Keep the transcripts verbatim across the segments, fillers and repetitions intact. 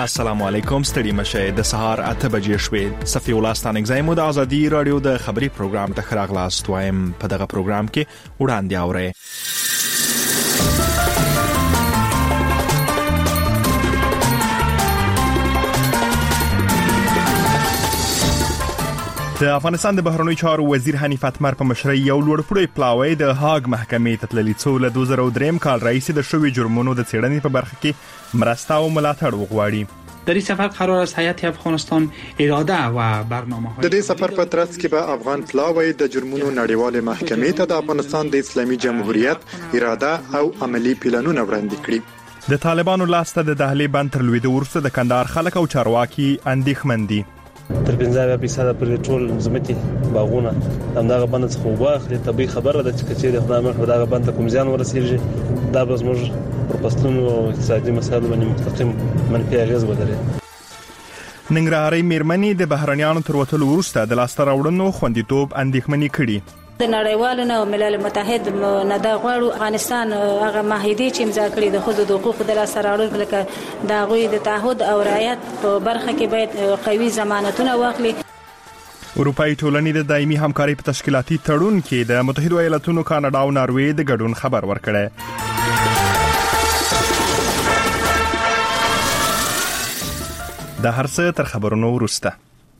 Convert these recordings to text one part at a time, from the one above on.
السلام علیکم، ستړي مشه. د سهار اته بجې شوې. صفي الله ستانګزای مو د ازادي رادیو د خبري پروګرام ته خراغلاست وایم. په دغه پروګرام کې وړاندې اورئ. د افغانستان د بهرنیو چارو وزیر حنیف اتمر په مشرۍ یو لوړپوړی پلاوی د هاګ محکمې ته تللی، څو له دوه زره او درې کال راهیسې د شویو جرمونو د څېړنې په برخه کې مرسته او ملاتړ وغواړي. در این سفر قرار است هیئت افغانستان اراده و برنامه‌های د دې سفر په ترڅ کې به افغان پلاوی د جرمونو نړیوال محکمې ته د افغانستان د اسلامي جمهوریت اراده او عملی پلانونه وړاندې کړي. د طالبانو لاسته د دهلې بند تر لوېدو وروسته د کندهار خلک او چارواکي اندېښمن دي. تر پنځه فیصد پورې ټول ځمکې باغونه همدغه بند څخه وباخلي. طبي خبره ده چې کچېره خدای مخ دغه بند کوم ځان ورسیږي، دا به زموږ پر پښتون او اقتصادي مسایلو باندې مستقیم منفي اغیز ولري. ننګرهاري میرمنې د بهرنیانو تر وتلو وروسته د لاسته راوړنو خوندیتوب اندېښمنې کړي. د نړیوالو او ملل متحد نه د غواړو افغانستان هغه معاهده چې امضا کړې د خود د حقوقو د لاسته راوړلو لکه د غوي د تعهد او رعایت په برخه کې باید قوي ضمانتونه واخلي. اروپאי ټولنې د دایمي همکارۍ په تشکیلاتي تړون کې د متحده ایالاتونو، کاناډا او ناروې د ګډون خبر ورکړی. د هر څه تر خبرونو وروسته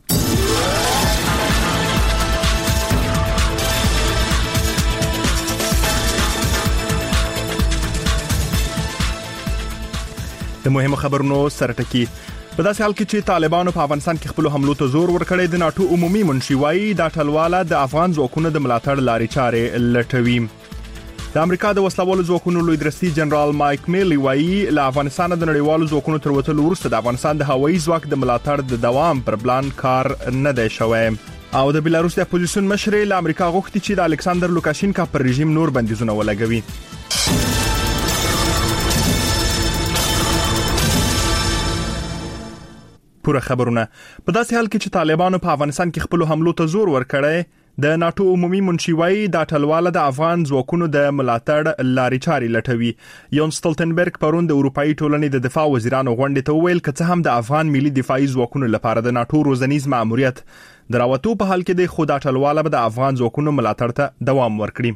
د مهمو خبرونو سرټکی. په داسې حال کې چې طالبانو په افغانستان کې خپل حملو ته زور ورکړی، د ناتو عمومي منشي وايي دا ټلواله د افغان ځواکونو د ملاتړ لارې چارې لټوي. د امریکا د وسلوالو ځواکونو لوی درستي جنرال مایک میلی وايي له افغانستان د نړیوالو ځواکونو تر وتلو وروسته د افغانستان د هوایي ځواک د ملاتړ د دوام پر پلان کار نه دی شوی. او د بیلاروس د اپوزیسیون مشر له امریکا غوښتي چې د الکساندر لوکاشینکا پر رژیم نور بندیزونه ولګوي. پوره خبرونه. په داسې حال کې چې طالبانو په افغانستان کې خپل حملو ته زور ورکړی، د ناتو عمومي منشي وايي دا ټلواله د افغان ځواکونو د ملاتړ لارې چارې لټوي. یون سټولټنبرګ پرون د اروپאי ټولنې د دفاع وزیرانو غونډې ته وویل که څه هم د افغان ملي دفاعي ځواکونو لپاره د ناتو روزنیز ماموریت د راوتو په حال کې د خو دا ټلواله به د افغان ځواکونو ملاتړ ته دوام ورکړي.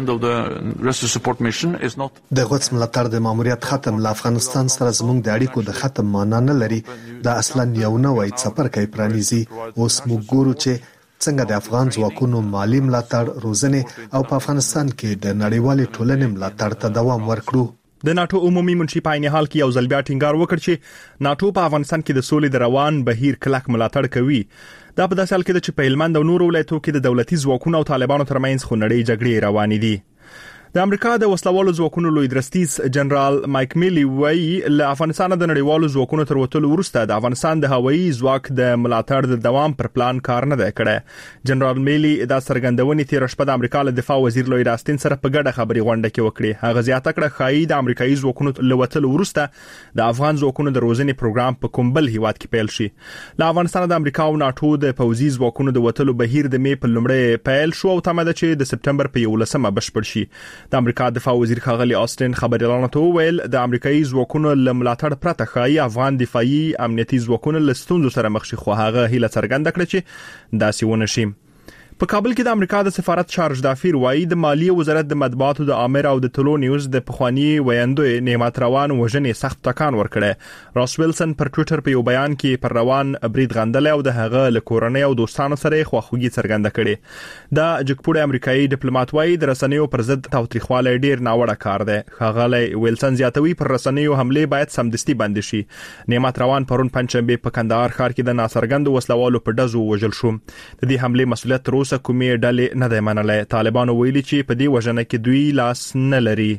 د غوڅ ملاتړ د ماموریت ختم له افغانستان سره زموږ د اړیکو د ختم معنا نه لري. دا اصلا یو نوې څپرکی پرانیزي. اوس موږ ګورو چې څنګه د افغان ځواکونو مالی ملاتړ، روزنه او په افغانستان کې د نړیوالې ټولنې ملاتړ ته دوام ورکړو. د ناتو عمومي منشي په عین حال کې یو ځل بیا ټینګار وکړ چې ناتو په افغانستان کې د سولې د روان بهیر کلک ملاتړ کوي. دا په داسې حال کې چې په هلمند او نورو ولایتونو کې د دولتي ځواکونو او طالبانو ترمنځ خونړۍ جګړې روانې دي. د امریکا د وسلوالو ځواکونو لوی درستیز جنرال مایک میلی وايي له افغانستان د نړیوالو ځواکونو تر وتلو وروسته د افغانستان د هوایي ځواک د ملاتړ د دوام پر پلان کار نه دی کړی. جنرال میلی دا څرګندونې تیر شپه د امریکا له دفاع وزیر لوی راستین سره په ګډه خبري غونډه کې وکړي. هغه زیاته کړه خایي د امریکایي ځواکونو له وتلو وروسته د افغان ځواکونو د روزنې پروګرام په کوم بل هیواد کې پیل شي. له افغانستان د امریکا او ناتو د پوځي ځواکونو د وتلو بهیر د می په لومړی پیل شو او تمه ده چې د سپټمبر په یولسمه بشپړ شي. د امریکا دفاع وزیر ښاغلي آسټن خبريالانو ته وویل د امریکایي ځواکونو له ملاتړ پرته خایي افغان دفاعي امنیتي ځواکونو له ستونزو سره مخ شي، خو هغه هیله څرګنده کړه چې داسې ونه شي. په کابل کې د امریکا د سفارت چارج دافیر وايي د مالیې وزارت د مطبوعاتو د امر او د ټلو نیوز د پخوانی ویاندوی نعمت روان وژنې سخت ټکان ورکړي. راس ویلسن پر ټوئیټر په یو بیان کې پر روان برید غندل او د هغه له کورنۍ او دوستانو سره خواخوږي څرګنده کړي. دا جګپوړی امریکایي ډیپلوماټ وايي د رسنیو پر ضد تاوتریخوالی ډیر ناوړه کار دی. ښاغلی ویلسن زیاتوي پر رسنیو حمله باید سمدستي بند شي. نعمت روان پرون پنځشنبه په کندهار ښار کې د ناڅرګند وسلوالو په ډزو وژل شو. د دې حمله مسؤلیت تر اوسه کومې ډلې نه دی منلی. طالبانو ویلي چې په دې وژنه کې دوی لاس نه لري.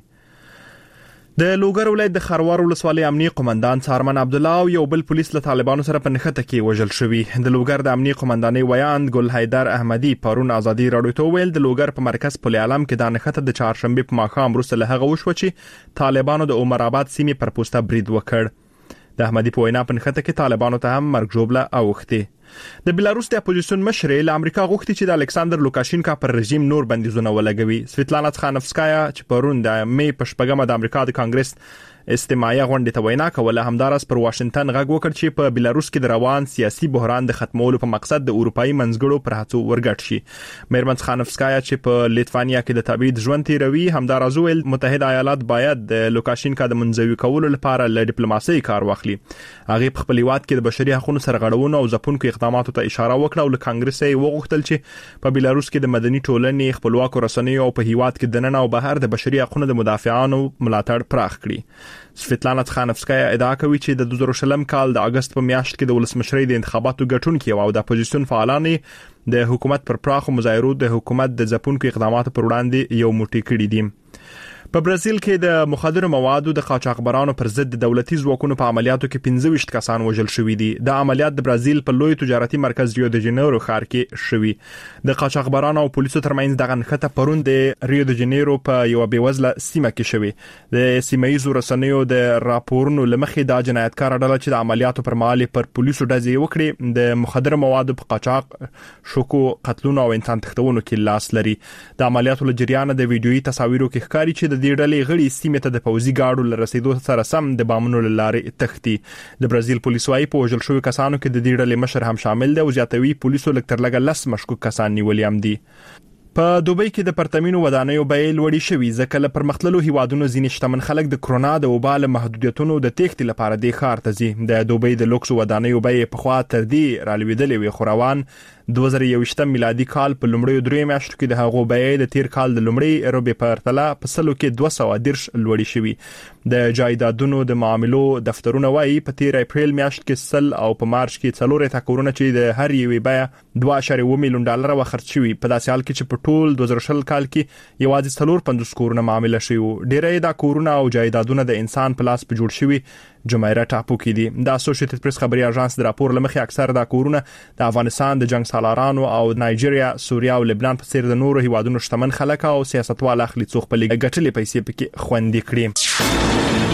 د لوګر ولایت د خروار ولسوالۍ امنیه قومندان سارمن عبد الله او یو بل پولیس له طالبانو سره په نښته کې وژل شوي. د لوګر د امنیه قومندانۍ ویاند ګل حیدر احمدي پرون ازادي راډیو ته ویل د لوګر په مرکز پل علم کې د نښته د چهارشنبه په ماښام وروسته له هغه وشو چې طالبانو د عمر آباد سیمې پر پوسټه برید وکړ. د احمدي په وینا په نښته کې طالبانو ته هم مرګ ژوبله اوښتې. د بلاروس د اپوزیسیون مشر له امریکا غوښتي چې د الکساندر لوکاشینکا پر رژیم نور بندیزونه ولګوي. سویتلانا تخانوفسکایا چې پرون د مې په شپږمه د امریکا د کانګرس استماعي غونډې ته وینا کوله، همدارس پر واشنگټن غږ وکړ چې په بلاروس کې د روان سیاسي بحران د ختمولو په مقصد د اروپאי منځګړو پر هڅو ورګټ شي. میرمن تخانوفسکایا چې په لیتوانیا کې د تبعید ژوند تیروي، همدارس ویل متحده ایالات باید د لوکاشینکا د منځوي کولو لپاره له ډیپلوماسۍ کار واخلي. هغه په خپل هیواد کې د بشري حقوقو سرغړونو او ځپونکو اقداماتو ته اشاره وکړه او له کانګرس یې وغوښتل چې په بلاروس کې د مدني ټولنې خپلواکو رسنیو او په هیواد کې د نن او بهر د بشري حقوقو د مدافعانو ملاتړ پراخ کړي. سویتلانا تخانوفسکایا ادعا کوي چې د دوه زره شلم کال د اگست په میاشت کې د ولسمشرۍ د انتخاباتو ګټونکي او د اپوزیسیون فعالان د حکومت پر پراخو مظاهرو د حکومت د ځپونکو اقداماتو پر وړاندې یو موټی کړي دي. په برازیل کې د مخدر موادو د قاچاقبرانو پر ضد د دولتي ځواکونو په عملیاتو کې پنځه ویشت کسان وژل شوي دي. د عملیات د برازیل په لوی تجارتي مرکز ریو د جنیرو ښار کې شوي. د قاچاقبرانو او پولیسو ترمنځ دغه نښته پرون د ریو د جنیرو په یو بیوزله سیمه کې شوي. د سیمایي رسنیو د راپورونو لمخې د جنایتکار ډله چې د عملیاتو پر مهال پر پولیسو ډزې وکړي د مخدر موادو په قاچاق، شوکو، قتلونو او انسان تښتونو کې لاس لري. د عملیاتو له جریانه د ویډیويي تصاویرو کې ښکاري چې د دې ډلې غړي سیمه ته د پوځي ګاډو لرسیدو سره سم د بامونو لارې تختی. د برازیل پولیس وايي په وژل شوی کسانو کې د دې ډلې مشر هم شامل دی او زیاتوي پولیسو لکتر لګ لس مشکوک کسان نیولي هم دي. په دوبۍ کې د پرتمینو ودانیو بیې لوړې شوي ځکه له پرمختللو هیوادونو ځینې شتمن خلک د کرونا د وبا محدودیتونو د تېښتې لپاره د ښار ته ځي. د دوبۍ د لوکس ودانیو بیې په خوا تر دې رالوېدلې وي، خو روان دوه زره یوویشتم میلادي کال په لومړیو درې میاشتو کې د هغو بیې د تیر کال د لومړۍ ربع په پرتله په سلو کې دوه سوه دېرش لوړې شوي. د جایدادونو د معاملو دفترونه وایي په تیر اپریل میاشت کې سل او په مارچ کې څلور اتیا چې د هر یوې بیه دوه اعشاریه اووه میلیون ډالر وخرج شوي. په داسې حال کې چې په ټول دوه زره شل کال کې یوازې څلور پنځوس کورونه معامله شوي. ډېری دا کورونه او جایدادونه د انسان په لاس په جوړ شوي جمهوریت ټاپو کې دي. د اسوسییټډ پریس خبري اژانس د راپور لمخې اکثر دا کورونه د افغانستان د جنگ سالارانو او نایجیریا، سوریا او لبنان په څیر د نورو هیوادونو شتمن خلک او سیاستوال اخلي څو خپل ګټلې پیسې پکې خوندې کړي.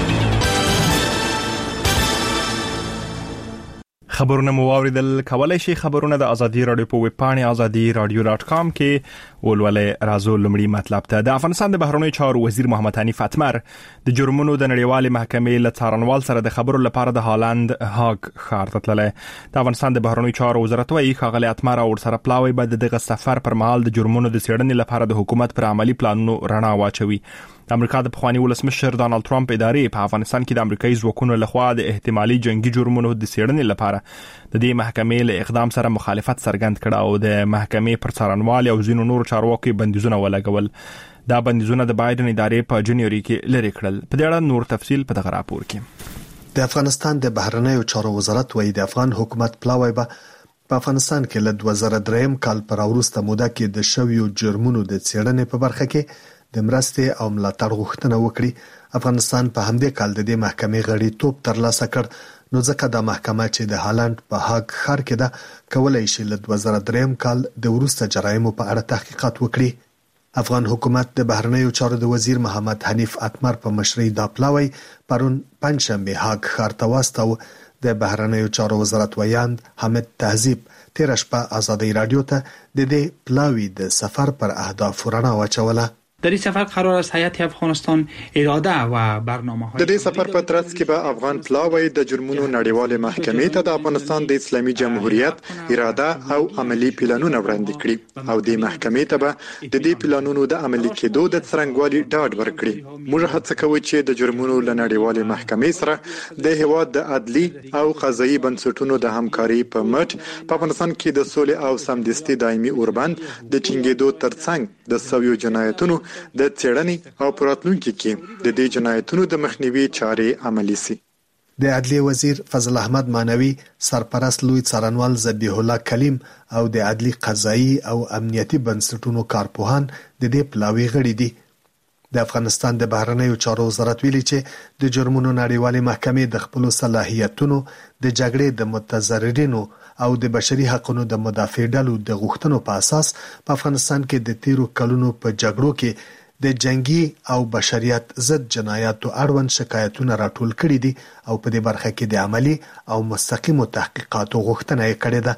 خبرونه مو واوریدل. کولای شي خبرونه د ازادي رادیو په ویب پاڼه ازادي رادیو ډاټ کام کې ولولې. راځو لمړی مطلب ته. د افغانستان د بهرنیو چارو وزیر محمد حنیف اتمر د جرمونو د نړیوالې محکمې له څارنوال سره د خبرو لپاره د هالند هاګ ښار ته تللی. د افغانستان د بهرنیو چارو وزارت وايي ښاغلی اتمر او سره پلاوی به دغه سفر پر مهال د جرمونو د څېړنې لپاره د حکومت پر عملی پلانونو رڼا واچوي. د امریکا د پخوانی ولسمشر ډانلډ ټرمپ ادارې په افغانستان کې د امریکایي ځواکونو لخوا د احتمالي جنگي جرمونو د څېړنې لپاره د دې محکمې له اقدام سره مخالفت څرګند کړ او د محکمې پر څارنوال او ځینو نورو چارواکو بندیزونه ولګول. دا بندیزونه د بایدن ادارې په جنوري کې لري کړل. په دې اړه نور تفصیل په دغه راپور کې. د افغانستان د بهرنیو چارو وزارت وايي د افغان حکومت پلاوی به په افغانستان کې له دوه زره درې کال پر وروسته موده کې د شویو جرمونو د څېړنې په برخه کې د مرستې او ملاتړ غوښتنه وکړي. افغانستان په همدې کال د دې محکمې غړیتوب ترلاسه کړ، نو ځکه د محکمه چې د هالند په هاګ ښار کې ده کولای شي له دوه زره درې کال د وروسته جرایمو په اړه تحقیقات وکړي. افغان حکومت د بهرنیو چارو د وزیر محمد حنیف اتمر په مشرۍ دا پلاوی پرون پنځشنبه هاګ ښار ته واستاوه. د بهرنیو چارو وزارت ویاند حمید تهذیب تیر شپه ازادي رادیو ته د دې پلاوی د سفر پر اهداف رڼا واچوله. در این سفر قرار است هیئت افغانستان اراده و برنامه‌های د دې سفر په ترڅ کې به افغان پلاوی د جرمونو نړیوالې محکمې ته د افغانستان د اسلامي جمهوریت اراده او عملی پلانونه وړاندې کړي او د محکمې ته به د دې پلانونو د عملي کېدو د څرنګوالي ډاډ ورکړي. موږ هڅه کوو چې د جرمونو له نړیوالې محکمې سره د هیواد د عدلي او قضایي بنسټونو د همکاري په مټ په افغانستان کې د سولې او سمدستي دایمي اوربند د ټینګېدو ترڅنګ د سویو جنایتونو د څېړنې او پراتلونکو کې د دې جنایتونو د مخنیوي چارې عملي سي. د عدلیه وزیر فضل احمد مانوي، سرپرست لوی څارنوال ذبیح الله کلیم او د عدلي قضایي او امنیتي بنسټونو کارپوهان د دې پلاوی غړي دي. د افغانستان د بهرنیو چارو وزارت ویلي چې د جرمونو نړیوالې محکمې د خپل صلاحیتونو د جګړې د متضررینو او د بشري حقوقو د مدافع ډلو د غوښتنو په اساس په افغانستان کې د تیرو کلونو په جګړو کې د جنگي او بشریت ضد جنایاتو اړوند شکایتونه راټول کړي دي او په دې برخه کې د عملی او مستقیمو تحقیقاتو غوښتنه یې کړې ده.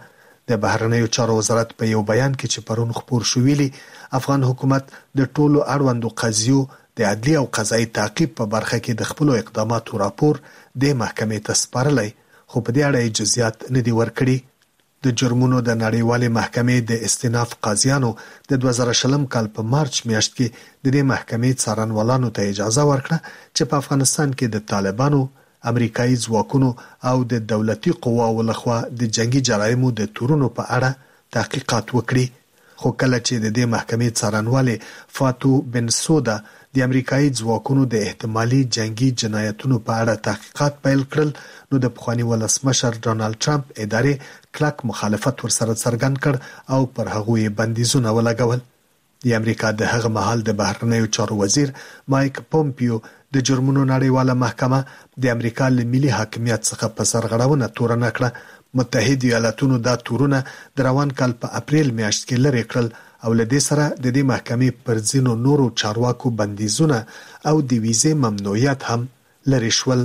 د بهرنیو چارو وزارت په یو بیان کې چې پرون خبر شو ویلي افغان حکومت د ټولو اړوندو قضیو د عدلي او قضایي تعقیب په برخه کې د خپل اقداماتو راپور د محکمې ته سپارلی، خو په دې اړه جزئیات نه دي ورکړي. د جرمونو د نړیوالې محکمې د استیناف قاضیانو د دوه زره شلم کال په مارچ میاشت کې د دې محکمې څارنوالانو ته اجازه ورکړه چې په افغانستان کې د طالبانو، امریکایي ځواکونو او د دولتي قواو لخوا د جنگي جرایمو د تورونو په اړه تحقیقات وکړي. خو کله چې د دې محکمې څارنوالي فاتو بن سودا د امریکایي ځواکونو د احتمالي جنگي جنایتونو په اړه تحقیقات پیل کړل، نو د پخواني ولسمشر ډونالد ټرمپ ادارې کلک مخالفت ورسره څرګند کړ او پر هغوی بندیزونه ولګول. د امریکا د هغه مهال د بهرنیو چارو وزیر مایک پومپیو د جرمونو نړیواله محکمه د امریکا له ملي حاکمیت څخه په سرغړونه تورنه کړه. متحده ایالاتونو دا تورونه د روان کال په اپریل میاشت کې لرې کړل او له دې سره د دې محکمې پر ځینو نورو چارواکو بندیزونه او د ویزې ممنوعیت هم لرې شول.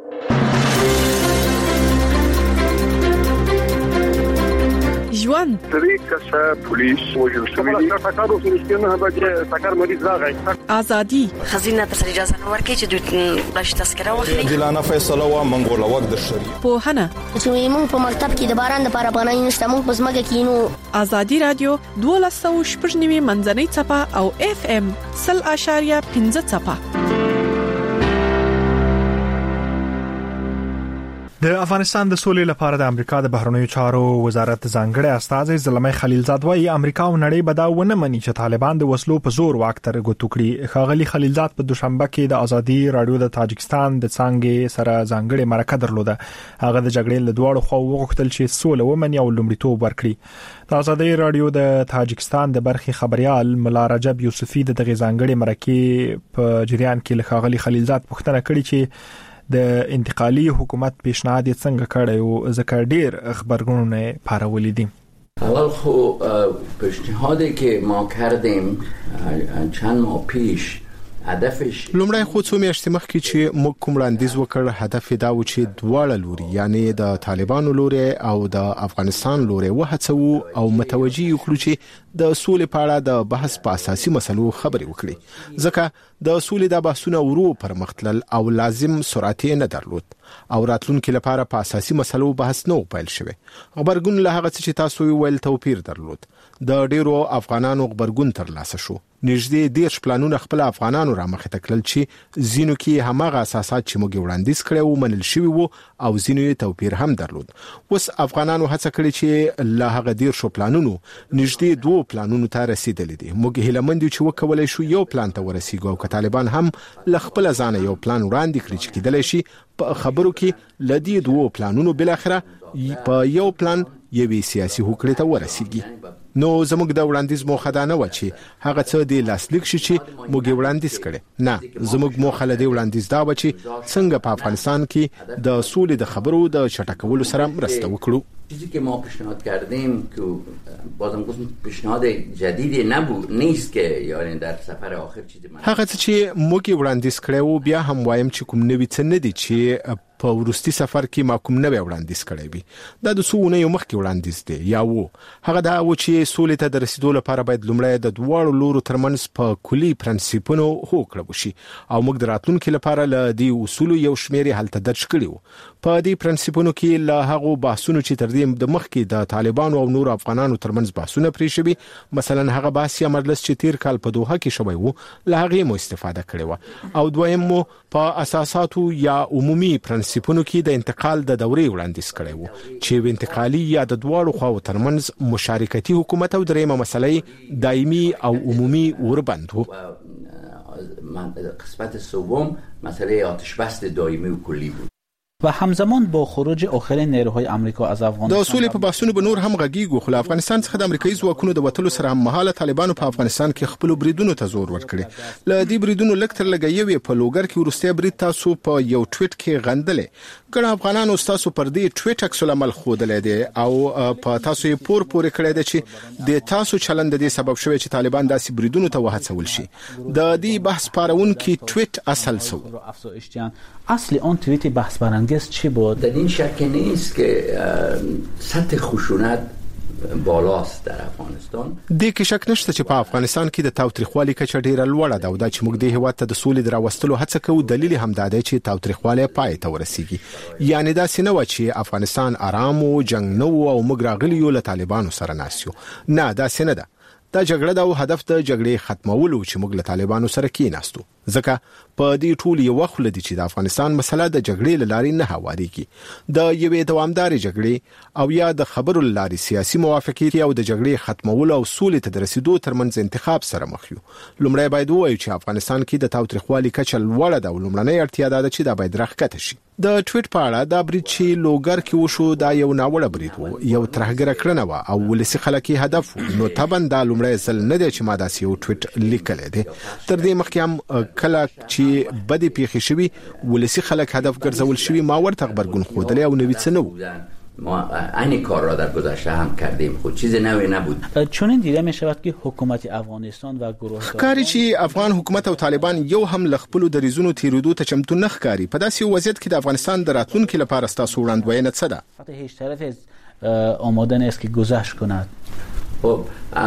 ژوند درې کسه پولیس وژل شوي دي. ټاکارو سره نه بچي ټاکار مریض راغی. ازادي خزینه ته اجازه نه ورکړي چې دوی بلش تذکره واخلي. جلانه فیصله وا منګوله وخت د شری په هنه چې موږ په مکتب کې د باران د لپاره بنای نشته، موږ په ځمکه کې نو. ازادي رادیو دوه سوه شپږ نوي منځنۍ چپه او اف ام صفر اشاریه پنځه چپه. د افغانستان د سولې لپاره د امریکا د بهرنیو چارو وزارت ځانګړی استازی زلمي خلیلزاد وايي امریکا او نړۍ به دا ونه مني چې طالبان د وسلو په زور واک تر ګوتو کړي. ښاغلي خلیلزاد په دوشنبه کې د ازادي رادیو د تاجکستان د څنګه سره ځانګړی مرکه درلوده. هغه د جګړې له دواړو خواو وغوښتل چې سوله ومني او لومړیتوب ورکړي. د ازادي رادیو د تاجکستان د برخي خبريال ملا رجب یوسفي د دغه ځانګړي مرکه په جریان کې ښاغلي خلیلزاد پوښتنه کړې چې د انتقالي حکومت پیشنهاد څنګه کړی او ځکه ډیر خبرګونونه پارولې دي. اول خو پیشنهادی که ما کردیم چند ماه پیش هدفش لومړی خو څو میاشتې مخکې چې موږ کوم وړاندیز وکړ هدف دا و چې دواړه لوري یعنی د طالبانو لوري او د افغانستان لوري وهڅو او متوجي وکړو چې د سولې په اړه د بحث په اساسي مسلو خبرې وکړي، ځکه د سولې د بحثونو ورو پر مختلل او لازم سرعت نه درلود او راتلونکو لپاره په اساسي مسلو بحث نو پیل شوی. خبرګون له هغه چې تاسو ویل توپیر درلود. د ډیرو افغانانو خبرګون تر لاسه شو. نږدې دیرش پلانونه خپل افغانانو را مخې ته کړل چې زینو کې همغه اساسات چې موږ وړاندیز کړو منل شوی وو او زینو یې توپیر هم درلود. اوس افغانانو هڅه کړې چې له هغه دیرش پلانونو نږدې دوه پلانونو ته رسیدلې دي. موږ هیلمند یو چې وکولای شو یو پلان ته ورسیږو او که طالبان هم له خپل ځانه یو پلان وړاندې کړی چې کېدلی شي په خبرو کې لدی دوه پلانونو بل اخره په یو پلان یوې سیاسي هوکړې ته ورسیږي. نو زموږ د وړاندیز موخه دا نه و چې هغه څه د لاسلیک شي چې موږ وړاندیز کړي. نه، زموږ موخه له دې وړاندیز دا و چې څنګه په افغانستان کې د سولې د خبرو د چټکولو سره مرسته وکړو. چیزی که ما پیشنهاد کردیم که بازم گفتم پیشنهاد جدیدی نبود نیست که یعنی در سفر آخر چیزی من هغه چې موږ وړاندیز کړو بیا هم وایم چې کوم نوی څه نه دي چې په ورستي سفر کې ما کوم نوی وړاندیز کړی وي. دا د سونه یو مخکې وړاندیز دی یا وو هغه دا و چې سولې ته د رسیدو لپاره باید لومړی د دواړو لورو ترمنځ په کلی پرنسپونو هوکړه وشي او موږ د راتلونکو لپاره ل دې اصول یو شمېر حالت درج کړیو. په دې پرنسپونو کې له هغه بحثونو چې تر دې د مخکې د طالبانو او نور افغانانو ترمنځ بحثونه پرې شوي، مثلا هغه بحث یا مجلس چې تیر کال په دوحه کې شوی وو له هغه مو استفاده کړې و او دویم مو په اساساتو یا عمومي پرنسپونو کې د انتقال د دورې وړاندیز کړی وو چې انتقالي یا د دواړو خواو ترمنځ مشارکتي حکومت او دریمه مسلې دایمي او عمومي وربند وو. قسمت سوم مسئله آتش بس دائمی و کلی بود. و همزمان با خروج آخرین نیروهای آمریکا از افغانستان د سولې په بحثونو به نور هم غږیږو، خو افغانستان څخه د امریکایي ځواکونو د وټلو سره هم مهاله طالبانو په افغانستان کې خپل بریدونو ته زور ورکړي. ل دې بریدونو لکتر لګیوي په لوګر کې ورسته برید تاسو په یو ټویټ کې غندلې. ګڼ افغانانو تاسو پر دې ټویټ عکس العمل خودلې دي او په تاسو یې پور پورې کړی دی چې د تاسو چلند د سبب شوی چې طالبان داسې بریدونو ته وهڅول شي. د دې بحث پارون کې ټویټ اصل سو اصل اون توییت بحث برانگیز چی بود؟ در این شک نیست که سطح خشونت بالاست در افغانستان. د کې شک نشته چې په افغانستان کې د تاوتریخوالي کچه ډیره لوړه ده او دا چې موږ د هیواد ته د سولې دراوستلو هڅه کوو. دلیل هم دا دی چې تاوتریخوالي پای ته ورسیږي. یعنی دا سينه و چې افغانستان آرام او جنگ نه او موږ راغلي یو له طالبانو سره ناسیو. نه دا سينه ده. دا جګړه د هدف د جګړې ختمولو چې موږ له طالبانو سره کېناستو. ځکه په دې ټول یو وخت لدی چې د افغانستان مسله د جګړې لاري نه هواريږي. د یوې دوامدار جګړې او یا د خبرو لاري سیاسي موافقت او د جګړې ختمولو او سولې ته د رسیدو ترمنځ انتخاب سره مخ یو. لومړی باید وایو چې افغانستان کې د تاوتریخوالي کچه لوړه ده او لومړنۍ اړتیا ده چې دا باید راښکته شي. د ټویټ په اړه دا برید چې لوګر کې وشو دا یو ناوړه برید وو، یو ترهګره کړنه و او ولسی خلک هدف وو. نو تبن دا لومړی ځل نه دی چې ما داسې یو ټویټ لیکل دي. تر دې مخکې هم کله چې بدی پیښې شوي ولسی خلک هدف ګرځول شوي ما ورته خبرګون خوده او نوې څه نو ما این کار را در گذشته هم کردیم، خود چیز نوی نبود. چون این دیده می شود که حکومت افغانستان و گروه ښکاری چې افغان حکومت او طالبان یو هم لخپلو د ریزونو تیرودو ته چمتو نه ښکاری. په داسې وضعیت کې د افغانستان د راتلونکو لپاره ستاسو وړاندوینه څه ده؟ هیڅ طرف آماده نیست که گذشت کند. خب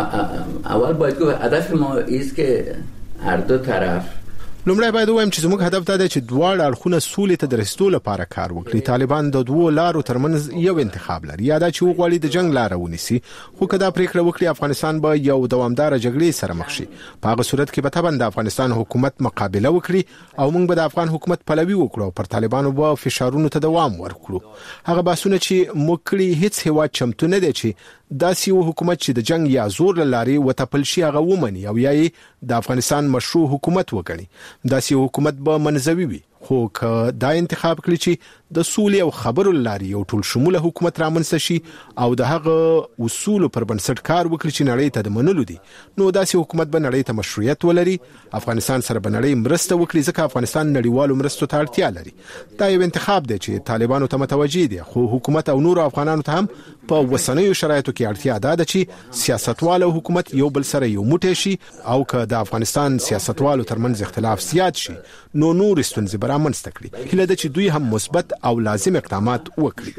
اول باید گفت هدف ما است که هر دو طرف لومړی باید وایم چې زموږ هدف دا دی چې دواړه اړخونه سولې ته د رسیدو لپاره کار وکړي. طالبان د دوو لارو ترمنځ یو انتخاب لري، یا دا چې وغواړي د جنگ لار ونیسي، خو که دا پریکړه وکړي افغانستان به یو دوامدار جګړې سره مخ شي. په هغه صورت کې به طبعا د افغانستان حکومت مقابله وکړي او موږ به د افغان حکومت پلوي وکړو او پر طالبانو به فشارونو ته دوام ورکړو. هغه باسونه چې موږ کړی هیڅ هیواد چمتو نه دی چې داسې یو حکومت چې د جنگ یا زور لاري وتپل شي هغه ومني او یا د افغانستان مشروع حکومت وګڼي. داسې حکومت به منځوي وي، خو که دا انتخاب کړی چې د سولې او خبرو لاري یو ټول شموله حکومت رامنځته شي او د هغه اصول پر بنسټ کار وکړي چې نړۍ ته د منلو دي، نو داسې حکومت به نړۍ ته مشروعیت ولري. افغانستان سره به نړۍ مرسته وکړي ځکه افغانستان نړیوالو مرستو ته اړتیا لري. دا یو انتخاب دی چې طالبانو ته متوجي دي، خو حکومت او نور افغانانو ته هم په وسنیو شرایطو کې اړتیا ده چې سیاستوال او حکومت یو بل سره یو موټی شي او که د افغانستان سیاستوالو ترمنځ اختلاف زیات شي نو نور ستونزې به رامنځته کړي. هله ده چې دوی هم مثبت او لازم اقدامات وکړي.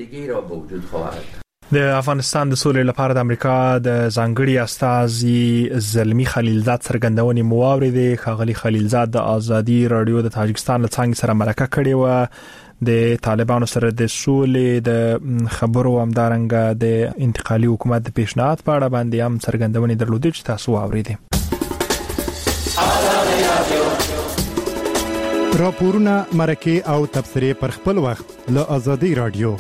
د افغانستان د سولې لپاره د امریکا د ځانګړي استازي زلمی خلیلزاد څرګندونې مواردې خاغلی خلیلزاد د ازادي رادیو د تاجکستان له څنګه سره مرکه کړې و. د طالبانو سره د سولې د خبرو همدارنګه د انتقالي حکومت د پیشنهاد په اړه باندې هم څرګندونې درلودې چې تاسو واوریدئ. راپورونه مرکه او تبصره پر خپل وخت له ازادي رادیو.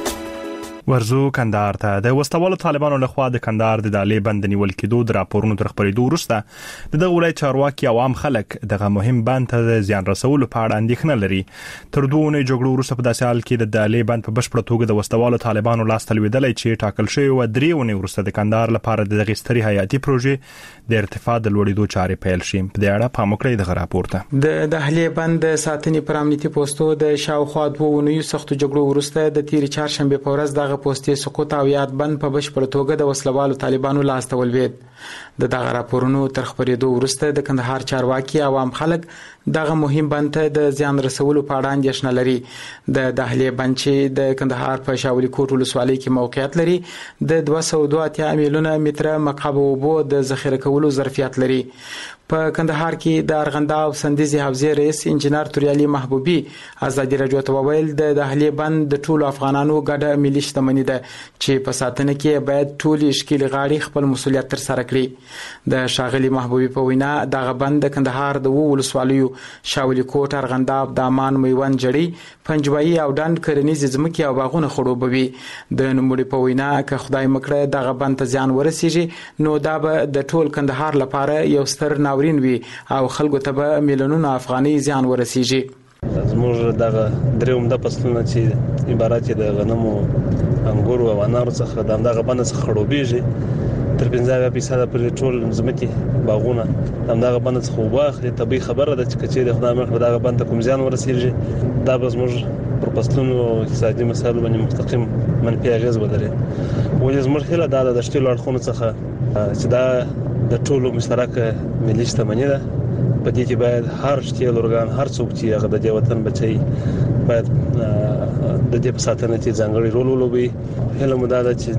ورزو کندهار ته د وسوالو طالبانو لخوا د کندهار د دالې بند نیول کېدو د راپورونو تر خبرېدو وروسته د دغه ولایت چارواکي او عام خلک دغه مهم بند ته د زیان رسولو په اړه اندېښنه لري. تر دوه اونۍ جګړو وروسته په داسې حال کې د دالې بند په بشپړه توګه د وسوالو طالبانو لاس ته لوېدلی چې ټاکل شوی و درې اونۍ وروسته د کندهار لپاره د دغه سترې حیاتي پروژې د ارتفاع د لوړېدو چارې پیل شي. په دې اړه پام وکړئ دغه راپور ته. د دهلې بند ساتنې پر امنیتي پوسټو د شاوخوا دوه اونیو سختو جګړو وروسته د تیر چهارشنبه په ورځ دغه پوسټې سقوط او یاد بند په بشپړه توګه د وسلوالو طالبانو لاس ته ولوېد. د دغه راپورونو تر خبرېدو وروسته د کندهار چارواکي او عام خلک دغه مهم بند ته د زیان رسولو په اړه اندېښنه لري. د دهلې بند چې د کندهار په شاولي کوټ ولسوالۍ کې موقعیت لري د دوه سوه دوه اتیا میلیونه متره مکعب اوبو د ذخیره کولو ظرفیت لري. په کندهار کې د ارغنداب سندیزي حوزې رئیس انجنیر توریالي محبوبي ازادي رادیو ته وویل د دهلې بند د ټولو افغانانو ګډه ملي شتمني ده چې په ساتنه کې باید ټول اشکیل غاړي خپل مسولیت تر سره کړي. د شاغلي محبوبي په وینا دغه بند د کندهار د ولسوالیو شاولي کوټ، ارغنداب، دامان، میوند، جړی، پنجوایي او ډنډ کرنیز ځمکې او باغونه خړوبوي. د نوموړي په وینا که خدای مکړه دغه بند ته زیان ورسیږي نو دا به د ټول کندهار لپاره یو ستر ناورین وي او خلکو ته به میلیونونه افغاني زیان ورسیږي. زموږ دغه درې عمده فصلونه چې عبارت دي د غنمو، انګورو او انارو څخه د دغه بند څخه خړوبېږي تر پنځه فیصده پورې ټول ځمکې باغونه همدغه بند څخه وباخلي. طبیعي خبره ده چې کچې د خدای مخ دغه بند ته کوم زیان ورسیږي دا به زموږ پر فصلونو اقتصادي مسایلو باندې مستقیم منفي اغیز ولري. ولې زموږ هیله دا ده د شتلو اړخونو څخه چې دا د ټولو مشترکه ملي شتمني ده. په دې کې باید هر شتیل ارګان هر څوک چې هغه د دې وطن بچي باید د دې په ساتنه کې ځانګړی رول ولوبي. هله مو دا ده چې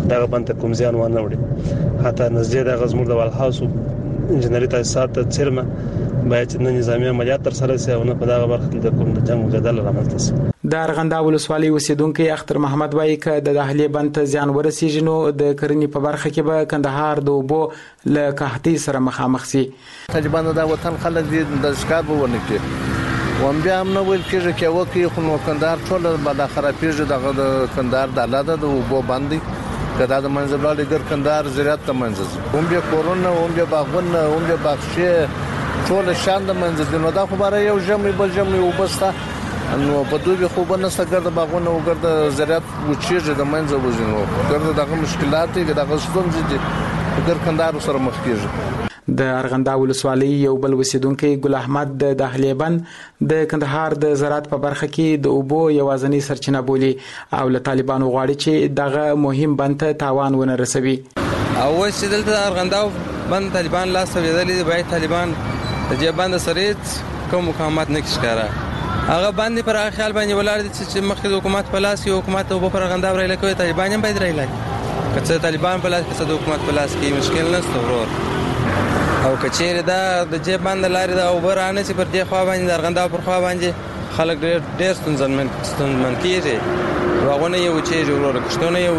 دا بند ته کوم ځان ونه وړي. حتی نزدې د غزمور د وال هاوس انجنیری تاسیسات څیرمه باید نه نظامی عملیات تر سره شي او نه په دغه برخه کې د کوم د جنگ جدل رامنځته شي. د ارغنداب ولسوالۍ اوسیدونکو اختر محمد وایي ک د دهلي بند ته ځان ورسیږي نو د کرنې په برخه کې به کندهار د وبو له قحطۍ سره مخامخ شي. تجربه د وطن خلک د ښکار به ونه کړي وم بیا هم نو ویل کېږي چې وکي خو نو کندهار ټول به د خرابېږي دغه د کندهار د الاده د وبو باندې کدا د منځبلال ګر کندهار زراعت ته منځ هم بیا کورونه هم بیا باغونه هم بیا باغشه ټول شان د منځ نو دا خبره یو جمع بل جمع وبسته نو په دوی خو به نسته ګرځي باغونه او ګرځي زراعت وچیږي د منځ وزنو ګرځي دغه مشکلات دي دغه ستونزې دي ګر کندهار سره مخ کیږي. د ارغنداب ولسوالۍ یو بل اوسیدونکو ګل احمد د دهلي بند د کندهار د زراعت په برخه کې د اوبو یوازنی سرچینه بولي او له طالبانو غواړي چې دغه مهم بند ته تاوان ونه رسوي. او چې دلته ارغنداب بند طالبان لاس ویدلې باید طالبان د دې بند سره کوم مقاومت نه ښکارا هغه باندې پر خیال باندې ولاړ دي چې مخکې حکومت پلاس یو حکومت او پر ارغنداب راځي کوي طالبان هم باید راځي کله طالبان پلاس کې د حکومت پلاس کې مشکل نشته ورور او کچېره دا د جې باندې لاري دا وبرانه چې پر دې خوا باندې ارغنداب پر خوا باندې خلک ډېر ډېر ستونزمن ستونزمن کیږي واغونه یو چې ورور کښتونه یو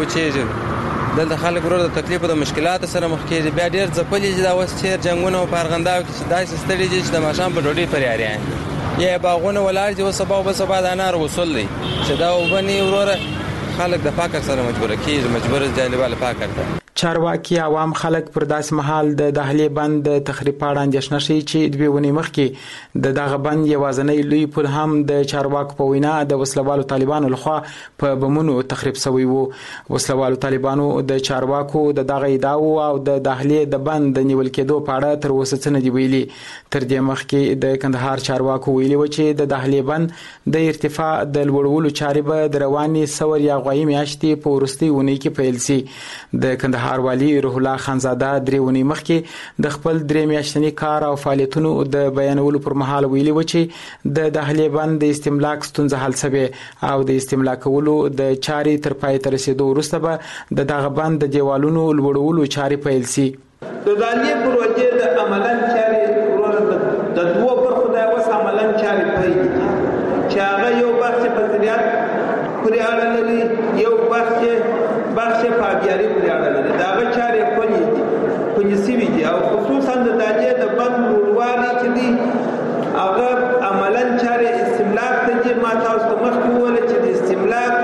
چې دلته خلک ورور د تکلیف او د مشکلات سره مخ کیږي بیا ډېر ځپلې چې دا وس چیر جنگونه په ارغنداب کې داسې ستړي دي چې د ماشام په ډوډۍ پر یاري یا باغونه ولار چې وسبا او سبا د انار وصول دي چې دا وبني ورور خلک د پاکر سره مجبور کیږي مجبور ځانواله پاکر ده. چارواکي عوام خلک پر داسې محل د دهلي بند تخریب اړه اندېښنه شي چې د بیونی مخ کې د دغه بند یوازنۍ لوی پل هم د چارواکو په وینا د وسلوالو طالبانو لخوا په بمونو تخریب شوی وو. وسلوالو طالبانو د چارواکو د دغه ادعاو او د دهلي د بند د نیول کېدو په اړه تر اوسه څه نه دی ویلي. تر دې مخکې د کندهار چارواکو ویلي و چې د دهلي بند د ارتفاع د لوړولو چارې به د رواني سور یا غوي میاشتې په ورستي ونې کې پیل شي. د کندهار والی روح الله خانزاده درېونی مخکې د خپل درې میاشتنی کار او فعالیتونو د بیانولو پر مهال ویلي و چې د دهلي بند د استملاک ستونزه حل شوه او د استملاکولو د چاري تر پای ته رسیدو وروسته به د دغه بند د دیوالونو لوړولو چاري پیل شي. د دهلي پروژې د عملاً چاري ورته د دوه برخو د اوس عملاً چاري پیل چې هغه یو بحث په زراعت پورې اړه لري یو بحث بخش پابیاری پرې اړه لري دا غو چارې پني پني سیوی دي او خصوصا د داجې د بند وروالی چې دي هغه عملاً چارې استملاک ته دي ما تاسو ته مخکې وویل چې د استملاک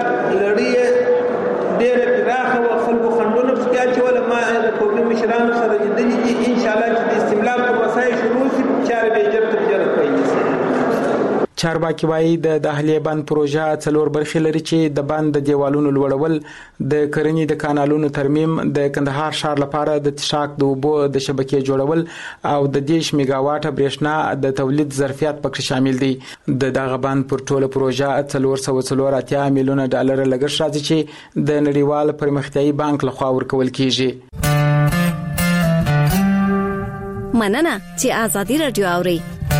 لړۍ ډېره پراخه او خلکو خندونه پکې اچول ما د قومي مشرانو سره لیدلې دي ان شاء الله چې د استملاک پروسه شروع شي چارې به جرته تجارت کوي. چارواکي وایي د دهلي بند پروژه څلور برخې لري چې د بند د دیوالونو لوړول د کرنې د کانالونو ترمیم د کندهار ښار لپاره د تشاک د اوبو د شبکې جوړول او د دیش میگا واټ برېښنا د تولید ظرفیت پکې شامل دي. د دغه بند پر ټوله پروژه څلور سوه څلور اتیا میلیونه ډالر لګښت راځي چې د نړیوال پرمختیایي بانک لخوا ورکول کیږي. مننه چې آزادي رادیو اوري.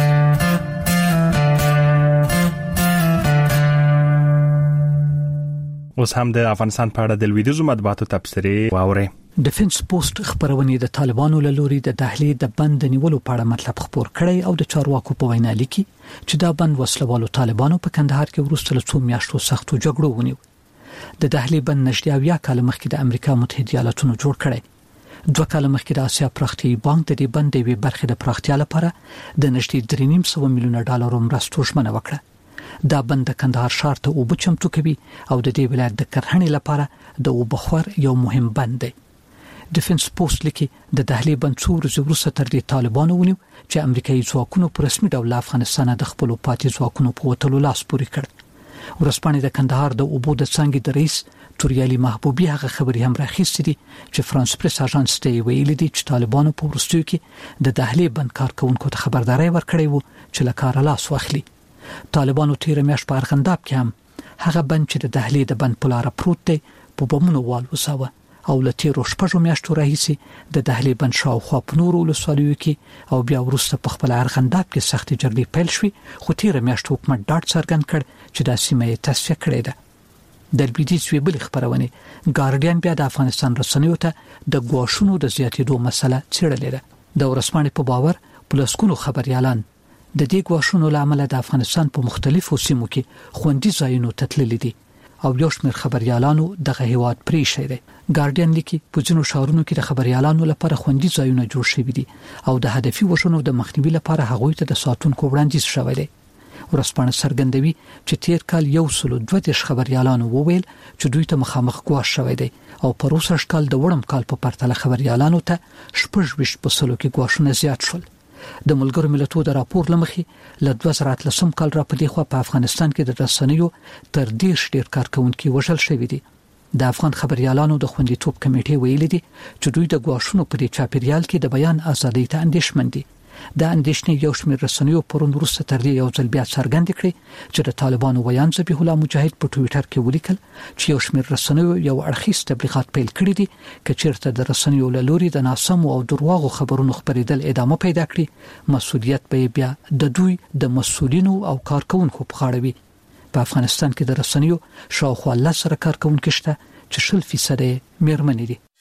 اوس هم د افغانستان په اړه د لویدیزو مطبوعاتو تبصرې واوري. ډیفنس پوسټ خبرونه د طالبانو له لوري د دهلي د بند نیولو په اړه مطلب خبر کړي او د چارواکو په وینا لیکي چې دا بند وسلوالو طالبانو په کندهار کې وروسته له څو میاشتو سختو جګړو ونیو. د دهلي بند نږدې اویا کال مخکې د امریکا متحده ایالاتونو جوړ کړي. دوه کال مخکې د آسیا پراختیایي بانک د دې بند د برخې د پراختیا لپاره د نږدې درې نیم سوه میلیونه ډالر مرستو ژمنه وکړه. دا بند د کندهار ښار ته اوبه چمتو کوي او د دې ولایت د کرهڼې لپاره د اوبه خور یو مهم بند دی. ډیفنس پوسټ لیکي د دهلي بند څو ورځې وروسته تر دې طالبانو ونیو چې امریکایي ځواکونو په رسمي ډول افغانستان د خپل پاتې ځواکونو په وټلو لاس پورې کړ. ورسپانې د کندهار د اوبو د څنګه د رئیس توریالي محبوبي هغه خبري هم راخیستې دي چې فرانس پریس اژانس ته ویلي دي چې طالبانو په ورستیو کې د دهلي بند کارکونکو ته خبرداري ورکړې وو چې له کار لاس واخلي. طالبانو تیر میاشت په ارغنداب کې هم هغه بند چې د دهلي د بند په لار پروت دی په بمونو وال وساوه او له تیرو شپږو میاشتو راهیسې د دهلي بند شاوخوا په نورو ولسوالیو کې او بیا وروسته په خپل ارغنداب کې سختې جګړې پیل شوې خو تیر میاشت حکومت ډاډ څرګند کړ چې دا سیمه یې تصفیه کړې ده. د بي بي سي ویبل خبرونه ګارډین بیا د افغانستان رسنیو ته د غواښونو د زیاتېدو مسله څېړلې ده د ورسمانې په باور پلسکونو خبريالان د دې غواښونو لامل د افغانستان په مختلفو سیمو کې خوندي ځایونو ته تللي دي او یو شمېر خبريالانو دغه هیواد پرې شي دي ګارډین لیکي په ځینو شهرونو کې د خبريالانو لپاره خوندي ځایونه جوړ شوي دي او د هدفي وژنو د مخنیوي لپاره هغوی ته د ساتونکو وړاندیز شوی دی ورسپانه سرګندوي چې تیر کال یو سلو دوه دیش خبريالانو وویل چې دوی ته مخامخ ګواښ شوی دی او په روسش کال د وړم کال په پرتله خبريالانو ته شپږ ویشت په سلو کې ګواښونه زیات شول د ملګرو ملتونو د راپور لمخې له دوه زره اتلسم کال را پدې خو په افغانستان کې د رسنیو تر ډیر ډیر کارکونکو وژل شوی دي د افغان خبريالانو د خوندیتوب کمیټې ویلي دي چې دوی د ګواښونو په چاپیریال کې د بیان ازادۍ ته اندېښمن دي د اندېښنې یو شمېر رسنیو پرون وروسته تر دې یو ځل بیا څرګند کړي چې د طالبانو ویان ذبیح الله مجاهد په ټوئیټر کې ولیکل چې یو شمېر رسنیو یو اړخیز تبلیغات پیل کړی دي چې چیرته د رسنیو له لوري د ناسم او دروغو خبرونو خبرېدل ادامه پیدا کړي مسؤلیت به بیا د دوی د مسؤلینو او کارکونکو په غاړه وي په افغانستان کې د رسنیو شاوخوا لس سره کارکونکو شته چې شل فیصد میرمنې دي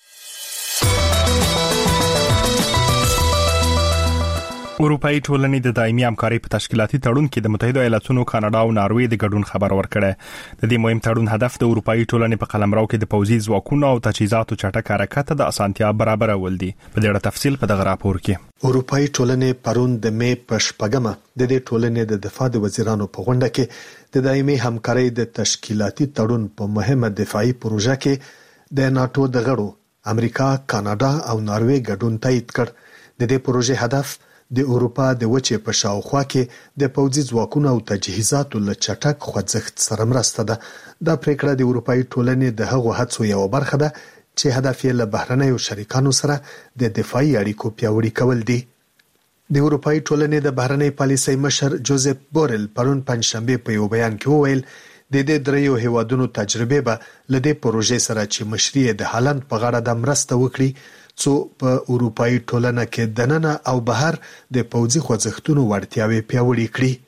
اروپאי ټولنې د دایمي همکارۍ په تشکیلاتي تړون کې د متحده ایالاتونو کاناډا او ناروې د ګډون خبر ورکړی د دې مهم تړون هدف د اروپאי ټولنې په قلمرو کې د پوځي ځواکونو او تجهیزاتو چټک حرکت د اسانتیا برابرول دي په ډېر تفصیل په دغه راپور کې اروپאי ټولنې پرون د مې په شپږمه د دې ټولنې د دفاع د وزیرانو په غونډه کې د دایمي همکارۍ د تشکیلاتي تړون په مهمه دفاعي پروژه کې د ناتو د غړو امریکا کاناډا او ناروې ګډون تایید کړ د دې پروژې هدف د اروپا د وچې په شاوخوا کې د پوځي ځواکونو او تجهیزاتو له چټک خوځښت سره مرسته ده د پریکړه د اروپאי ټولنې د هغو هڅو یو برخه ده چې هدف یې له بهرنیو شریکانو سره د دفاعي اړیکو پیاوړي کول دي د اروپאי ټولنې د بهرنۍ پالیسۍ مشر جوزف بورل پرون پنځشنبه په یو بیان کې وویل د دې دریو هیوادونو تجربه به له دې پروژې سره چې مشري د هالند په غاړه د مرسته وکړي څو په اروپאי ټولنه کې دننه او بهر د پوځي خوځښتونو وړتیاوې پیاوړې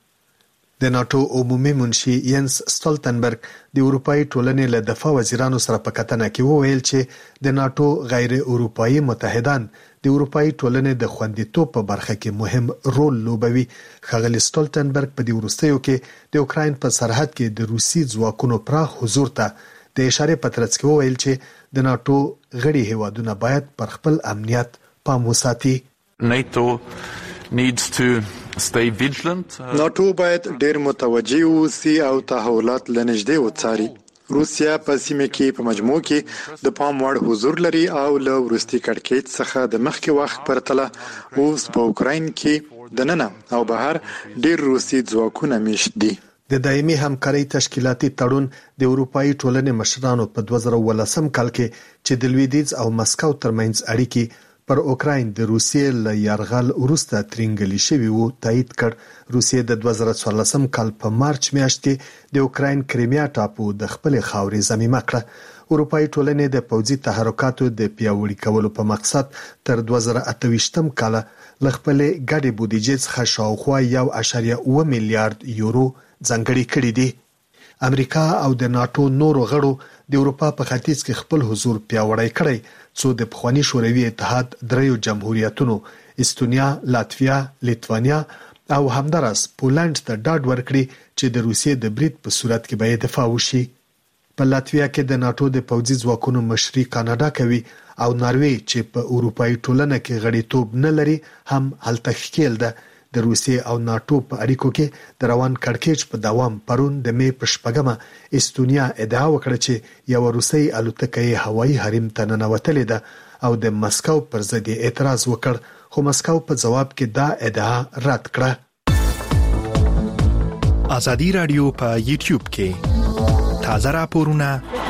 کړي د ناتو عمومي منشي ینس سټولټنبرګ د اروپאי ټولنې له دفاع وزیرانو سره په کتنه کې وویل چې د ناتو غیر اروپאי متحدان د اروپאי ټولنې د خوندیتوب په برخه کې مهم رول لوبوي ښاغلي سټولټنبرګ په دې وروستیو کې د اوکراین په سرحد کې د روسي ځواکونو پراخ حضور ته د اشاره پترڅ کې وویل چې د ناتو غړي هیوادونه باید پر خپل امنیت پام وساتي NATO needs to stay vigilant ناتو باید ډېر متوجي اوسي او تحولات لنږدې وڅاري روسیا په سیمه کې په مجموع کې د پام وړ حضور لري او له وروستي کړکېچ څخه د مخکې وخت پرتله اوس په اوکراین کې دننه او بهر ډېر روسي ځواکونه میشت دي د دایمي همکارۍ تشکیلاتي تړون د اروپאי ټولنې مشرانو په دوه زره ولسم کال کې چې د لویدیځ او مسکو ترمنځ اړیکې پر اوکراین د روسیې له یرغل وروسته ترنګلي شوی وو تایید کړ روسیې د دوه زره څوارلسم کال په مارچ میاشت کې د اوکراین کریمیا ټاپو د خپل خاورې ضمیمه کړه اروپאי ټولنې د پوځي تحرکاتو د پیاوړي کولو په مقصد تر دوه زره اته ویشتم کال ل خپل ګډي بودیجې څخه شاوخوا یو اشاریه اوه میلیارډ یورو ځانګړي کړي دي امریکا او د ناتو نورو غړو د اروپا په ختیځ کې خپل حضور پیاوړی کړی څو د پخوانی شوروي اتحاد دریو جمهوریتونو استونیا لاتویا لیتوانیا او همدارس پولند ته ډاډ ورکړي چې د روسیې د برید په صورت کې به دفاع وشي په لاتویا کې د ناتو د پوځي ځواکونو مشري کاناډا کوي او ناروې چې په اروپאי ټولنه کې غړیتوب نه لري هم هلته ښکیل ده د روسیې او ناتو په اړیکو کې د روان کړکېچ په دوام پرون د مې په شپږمه استونیا ادعا وکړه چې یو روسي الوتکه هوایي حریم ته ننوتلې ده او د مسکو پر ضد اعتراض وکړ خو مسکو په جواب کې دا ادعا رد کړه ازادي رادیو په یوټیوب کې تازه راپورونه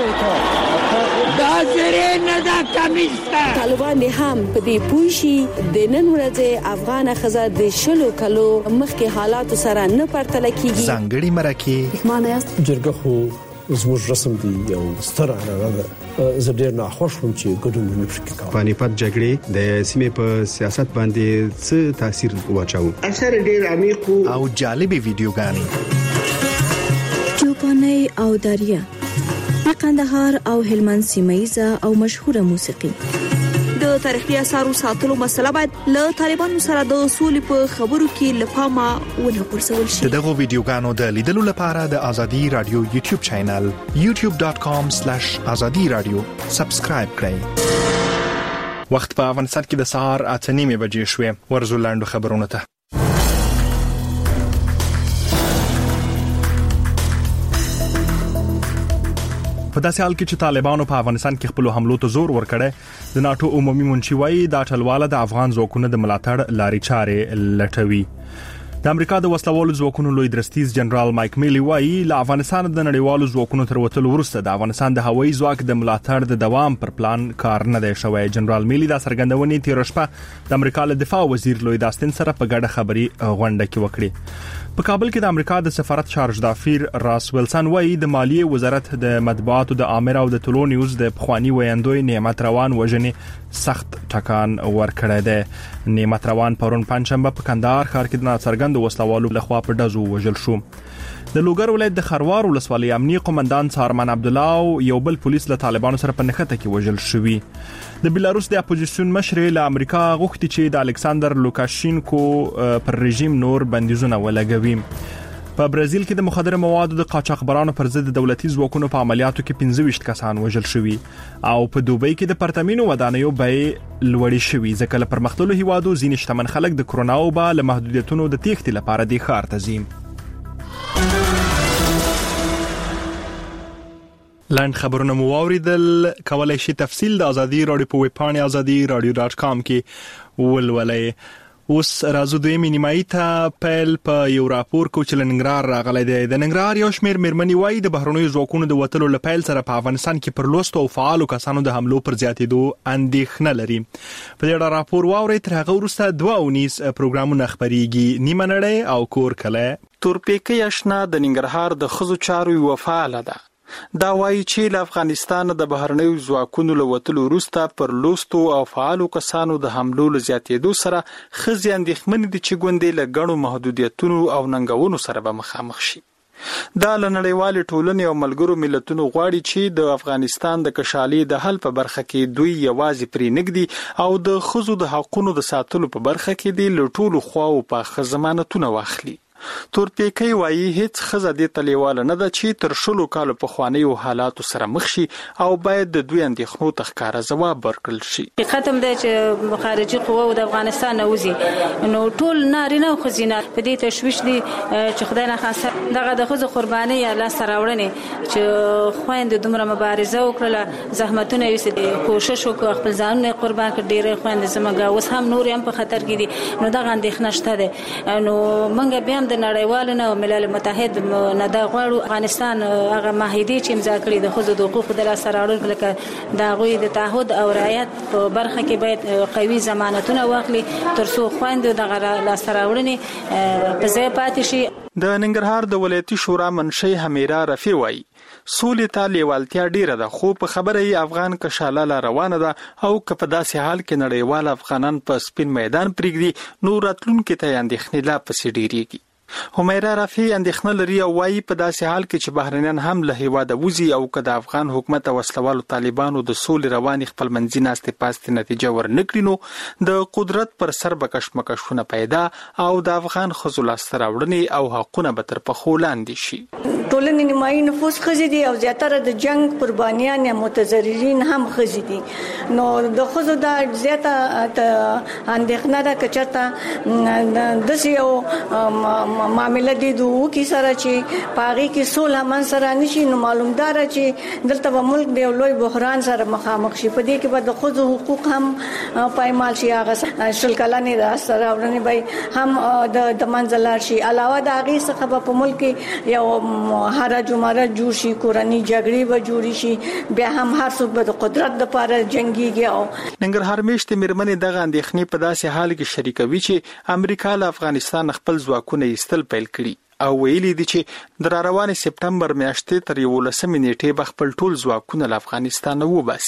دا زره نه دا کمیسته طالبان هم په دې پوښي د نن ورځې افغان خزه د شلو کلو مخکې حالات سره نه پرتل کیږي ځانګړي مرکه معنی است جرګه خو زموږ رسم دی یو ستر عنعنه ده زه ډیر نه خوښ وم چې ګډون نه پکې کوم پانیپت جګړې د سیمې په سیاست باندې څه تاثیر واچاو اثر ډیر عمیق او جالبي ویډیوګانې چوپانه او دریا د قندهار او هلمند سیمایزه او مشهوره موسیقي. د تاریخي اثارو ساتلو مسله باید له طالبانو سره د سولې په خبرو کې لپاره ونه غورځول شي. دغه ویډیوګانو د لیدلو لپاره د ازادي رادیو یوټیوب چینل یوټیوب ډاٹ کام سلیش ازادي رادیو سبسکرایب کړئ. وخت په افغانستان کې د سهار اته نیمې بجې شوې. ورزو لاندو خبرونه ته. په داسې حال کې چې طالبانو په افغانستان کې خپل حملو ته زور ورکړی، د ناتو عمومي منشي وايي دا ټلواله د افغان ځواکونو د ملاتړ لاري چارې لټوي. د امریکا د وسلوالو ځواکونو لوی درستیز جنرال مایک میلی وايي له افغانستان د نړیوالو ځواکونو تر وتلو وروسته د افغانستان د هوایي ځواک د ملاتړ د دوام پر پلان کار نه دی شوی. جنرال میلی دا څرګندونې تیر شپه د امریکا له دفاع وزیر لوی داستن سره په ګډه خبري غونډه کې وکړه. په کابل کې د امریکا د سفارت چارج دافیر راس ویلسن وايي د مالیې وزارت د مطبوعاتو د امر او د ټولو نیوز د پخوانی ویاندوی نعمت روان وژنې سخت ټکان ورکړی دی. نعمت روان پرون پنځشنبه په کندهار ښار کې د ناڅرګند وسلوالو لخوا په ډزو وژل شو. د لوګر ولایت د خروار ولسوالۍ امنیه قومندان سارمن عبد الله او یو بل پولیس له طالبانو سره په نښته کې وژل شوی. د بیلاروس د اپوزیسیون مشر له امریکا غوښتي چې د الکساندر لوکاشینکو پر رژیم نور بندیزونه ولګوي. په برازیل کې د مخدره موادو د قاچاقبرانو پر ضد دولتي ځواکونو په عملیاتو کې پنځه ویشت کسان وژل شوي او په دوبۍ کې د پرتمینو ودانیو بیې لوړې شوي ځکه له پرمختللو هیوادو ځینې شتمن خلک د کرونا وبا له محدودیتونو د تېښتې لپاره د ښار ته ځي. لاند خبرونه مو واوریدل. کولای شي تفصیل د ازادي رادیو په ویب پاڼه ازادي رادیو ډاٹ کام کې ولولئ. اوس راځو د نیمایي ته پیل په یو راپور کو چې لنګرار راغلی دی. د ننګرهار یو شمیر میرمنې وایي د بهرنیو ځواکونو د وتلو لپیل سره په افغانستان کې پر لوستو او فعالو کسانو د حملو پر زیاتېدو اندېښنه لري. په دې راپور واوري تر هغه وروسته دوه اونیز پروګرامونه خبريږي. نیمه نړۍ او کور کله. تورپیکۍ آشنا د ننګرهار د خزو چارو یو فعال ده. دا وایي چې له افغانستان د بهرنیو ځواکونو له وتلو وروسته پر لوستو او فعالو کسانو د حملو له زیاتېدو سره ښځې اندېښمنې دي چې ګوندې له ګڼو محدودیتونو او ننګونو سره به مخامخ شي. دا له نړیوالې ټولنې او ملګرو ملتونو غواړي چې د افغانستان د کشالۍ د حل په برخه کې دوی یوازې پرې نږدي او د ښځو د حقونو د ساتلو په برخه کې دي له ټولو خواو پاخه ضمانتونه واخلي. تورپیکۍ وایي هیڅ ښځه دې ته لیواله نه ده چې تر شلو کالو پخوانیو حالاتو سره مخ شي او باید د دوی اندېښنو ته ښکاره ځواب ورکړل شي. ختم دی چې خارجي قواو د افغانستان نه وځي نو ټول نارینه او ښځینه په دې تشویش دي چې خدای نه خاصه دغه د ښځو قرباني یا لاسته راوړنې چې خویندې دومره مبارزه وکړله زحمتونه یې ویستل کوشش وکړ خپل ځانونه قربان کړ. ډېرې خویندې زموږ اوس هم نور هم په خطر کې دي نو دغه اندېښنه شته ده. نو موږ بیا د نړیوالو نه او ملل متحد نه دا غواړو افغانستان هغه معاهدې چې امضا کړي د ښځو د حقوقو د لاسته راوړلو لکه د هغوی د تعهد او رعایت په برخه کې باید قوي ضمانتونه واخلي تر څو خویندې دغه لاسته راوړنې په ځای پاتې شي. د ننګرهار د ولایتي شورا منشي حمیره رفیع وایي سولې ته لیوالتیا ډیره ده خو په خبره یې افغان کشاله لا روانه ده او که په داسې حال کې نړیوال افغانان په سپین میدان پرېږدي نو راتلونکي ته اندېښنې لا پسې ډیریږي. حمیره رفیع اندېښنه لري او وایي په داسې حال کې چې بهرنیان هم له هیواده وځي او که د افغان حکومت او وسلوالو طالبانو د سولې روانې خپل منځي ناستې پاستې نتیجه ورنکړي نو د قدرت پر سر به کشمکشونه پیدا او د افغان ښځو لاسته راوړنې او حقونه به تر پښو لاندې شي. ټولنې نیمایي نفوس ښځې دي او زیاتره د جنگ قربانیان یا متضررین هم ښځې دي نو د ښځو دا زیاته اندېښنه ده که چېرته داسې یو معامله دي دوه کې سره چې پاغي کې صلح من سره نشي نو معلومدار چې دلته به ملک د لوی بحران سره مخامخ شي. په دې کې به د خود حقوق هم پایمال شي هغه شل کلنې راست راوړنې به هم د منځلار شي. علاوه د هغه څخه په ملک یو هرج مرج جوړ شي کورنۍ جګړې به جوړ شي بیا هم هر څوک به د قدرت لپاره جنگيږي. او ننګرهار میشت میرمنې دغه اندېښنې په داسې حال کې شریکوي چې امریکا له افغانستان خپل ځواکونه ایستل پیل کړي او ویلي دي چې د روانې سپټمبر میاشتې تر یولسمې نیټې به خپل ټول ځواکونه له افغانستان وباسي.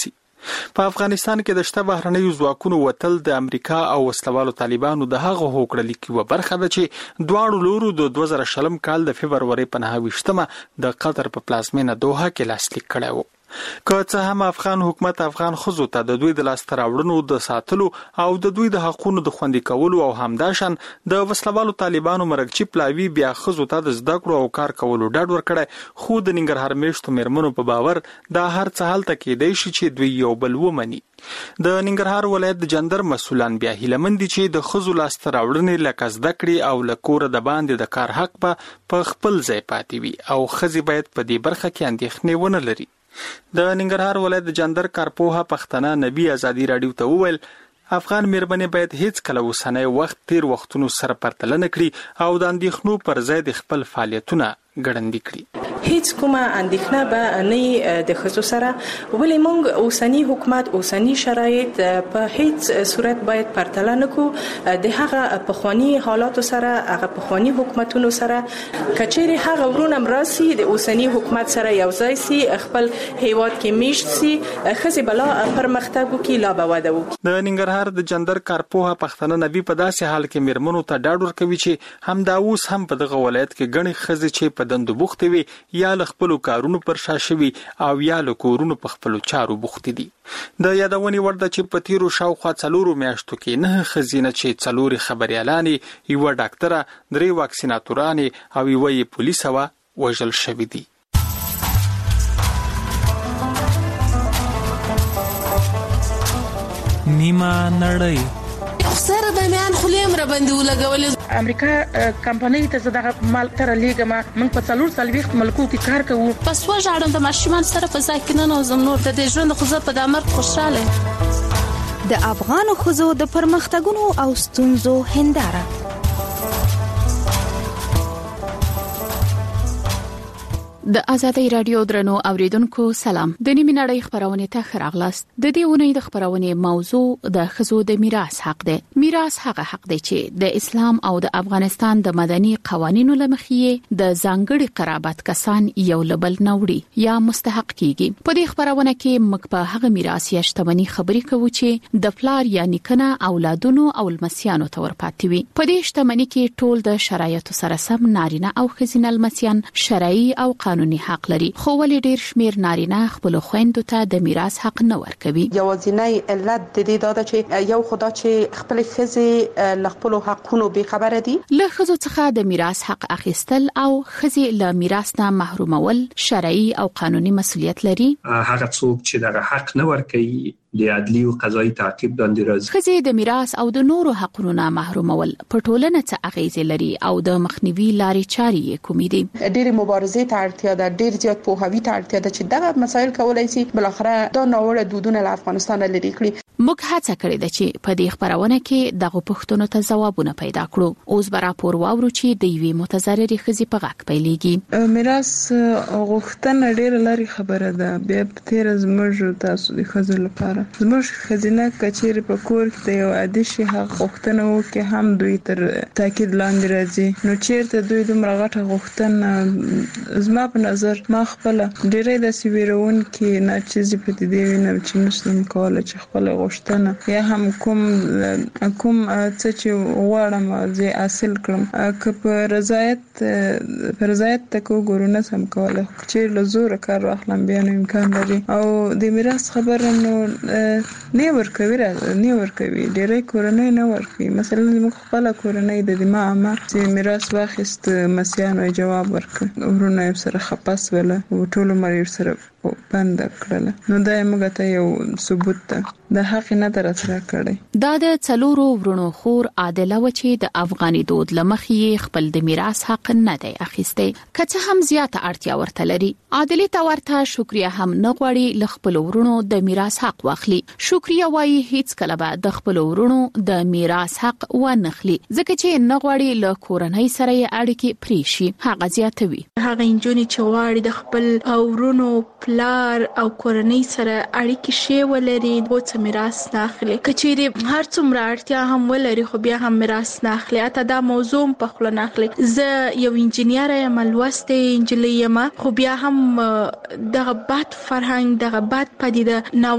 په افغانستان کې د شته بهرنیو ځواکونو وتل د امریکا او وسلوالو طالبانو د هغه هوکړه لیکي و برخه ده چې دواړو لورو د دوه زره شلم کال د فبرवरी په نهه ویشتمه د قطر په پلازمینه دوحه کې لاسلیک کړی و. که څه هم افغان حکومت افغان ښځو ته د دوی د لاسته راوړنو د ساتلو او د دوی د حقوقو د خوندي کولو او همداشان د وسلوالو طالبانو مرګچی پلاوی بیا ښځو ته د زده کړو او کار کولو ډاډ ورکړی، خو د ننګرهار میشتو میرمنو په باور دا هر څه هلته کېدای شي چې دوی یو بل ومني. د ننګرهار ولایت د جندر مسولان بیا هیلمن دي چې د ښځو لاسته راوړنې لکه زده کړې او له کوره د باندې د کار حق په خپل ځای پاتې وي او ښځې باید په دې برخه کې اندېښنې ونه لري. د ننګرهار ولایت د جندر کارپوهه پښتنه نبی ازادي راډیو ته وویل افغان میرمنې باید هیڅ کله اوسنی وخت تیر وختونو سره پرتله نه کړي او د اندېښنو پر ځای د خپل فعالیتونه ګړندي کړي. هیڅ کومه اندېښنه به نه د ښځو سره، ولې موږ اوسنی حکومت اوسنی شرایط په هیڅ صورت باید پرتله نه کړو د هغه پخوانی حالاتو سره، هغه پخوانی حکومتونو سره. کچېرې هغه ورونه مراسي د اوسنی حکومت سره یو ځای سي، خپل هیواد کې میشت سي، ښځې بلا پرمختګ وکړي، لا به وده وکړي. د ننګرهار د جندر کارپوهه پښتنه نبی په داسې حال کې میرمنو ته ډاډ ورکوي چې همدا اوس هم په دغه ولایت کې ګڼې ښځې چې په دندو بوختې وي یا له خپلو کارونو پر شا شوي او یا له کورونو په خپلو چارو بوختې دي. د یادونې وړ ده چې په تیرو شاوخوا څلورو میاشتو کې نه ښځینه چې څلورې خبریالانې، یوه ډاکټره، درې واکسیناتورانې او یوه یې پولیسه وه وژل شوي دي. نیمه نړۍ سره د میان خلیم را باندې ولګولې. امریکا کمپنۍ ته زداغه مال تر لیګه ما موږ په څلور سالويخت ملکو کې کار کوو. پس وژاړم د ماشومان سره په ځای کې نه نوزم نور د دې ژوند خو زه په دامر خوشاله. د افغان خزو د پرمختګونو او ستونزو هنداره. د ازادۍ رادیو درنو اوریدونکو سلام. د نیمه نړۍ خبرونه ته ښه راغلاست. د دې اونۍ د خبرونه موضوع د ښځو د میراث حق دی. میراث هغه حق دی چې د اسلام او د افغانستان د مدني قوانینو لمخې د ځانګړي قرابت کسان یو لبل نوړي یا مستحق کیږي. په دې خبرونه کې موږ په هغه میراث یا شتمنۍ خبرې کوو چې د پلار یا نیکنه اولادونو او لمسیانو ته ورپاتې وي. په دې شتمنۍ کې ټول د شرایطو سره سم نارینه او ښځینه لمسیان شرعي او قانوني حق لري، خو ولې ډیر شمیر نارینه خپل خويندو ته د میراث حق نه ورکوي. یوازینی علت د دې دا چې یو خدا چې خپل ښځې له خپل حقونو بې خبره دي. له ښځو څخه د میراث حق اخیستل او ښځې له میراث نه محرومول شرعي او قانوني مسؤلیت لري. هغه څوک چې دغه حق نه ورکوي د عدلی او قضایي تعقیب لاندې راځي. ښځې د میراث او د نورو حقونو نه محرومول په ټولنه څه اغیزې لري او د مخنیوي لارې چارې کومې دي؟ ډېرې مبارزې ته اړتیا ده، ډېر زیات پوهاوی ته اړتیا ده چې دغه مسایل کولای شي بل اخره دا ناوړه دودونه له افغانستان لري کړي. موږ هڅه کړې ده چې په دې خبرونه کې دغه پوښتنو ته ځوابونه پیدا کړو. اوس به راپور واورو چې د یوې متضررې ښځې په غږ پیلېږي. میراث غوښتنه ډېره لري خبره ده. بیا په تیر زموږ تاسو د ښځو لپاره زموږ ښځینه کچېرې په کور کې د یو عادي شي حق غوښتنه وکړي هم دوی تر تاکید لاندې راځي. نو چیرته دوی دومره غټه غوښتنه زما په نظر ما خپل ډېرې داسې ویرونکې ناچیزې پدې دی وینم چې نشم کولای چې خپل غوښتنه یا هم کوم کوم څه چې غواړم زه حاصل کړم که په رضایت په رضایت تکو ګورونه سم کوله چې له زور کار واخلم بیا نو امکان لري. او د میراث خبره نو نه ورکوي نه ورکوي ډېرې کورنۍ نه ورکوي. مثلا موږ خپل کورنۍ د دما ما چې میراث واخیست مسیانو جواب ورکړ ورونه یې سره خپاس ولا او ټول مری سره بند کړل. نو دا موږ ته یو ثبوت ده د حق نه درسره کړي. دا د څلورو ورونو خور عادله و چې د افغاني دود لمخې خپل د میراث حق نه دی اخیسته، که څه هم زیاته اړتیا ورته لري. عادله ته ورته شکریا هم نه غواړي ل خپل ورونو د میراث حق واخلي. شکریا وايي هیڅ کله به د خپل ورونو د میراث حق ونخلي ځکه چې نه غواړي ل کورنۍ سره اړیکې پرې شي. هغه زیاتوي هغه انجونی چې غواړي د خپل ورونو پلار او کورنۍ سره اړیکې شي ولري بوڅ میراث نه اخلي. کچېرې هر څومره اړتیا هم ولري خو بیا هم میراث نه اخلي. اته دا موضوع په خپل نه اخلي. زه یو انجینیر یم، لوستې انجلۍ یم، خو بیا هم دغه بد فرهنګ دغه بد پدیده ناوړه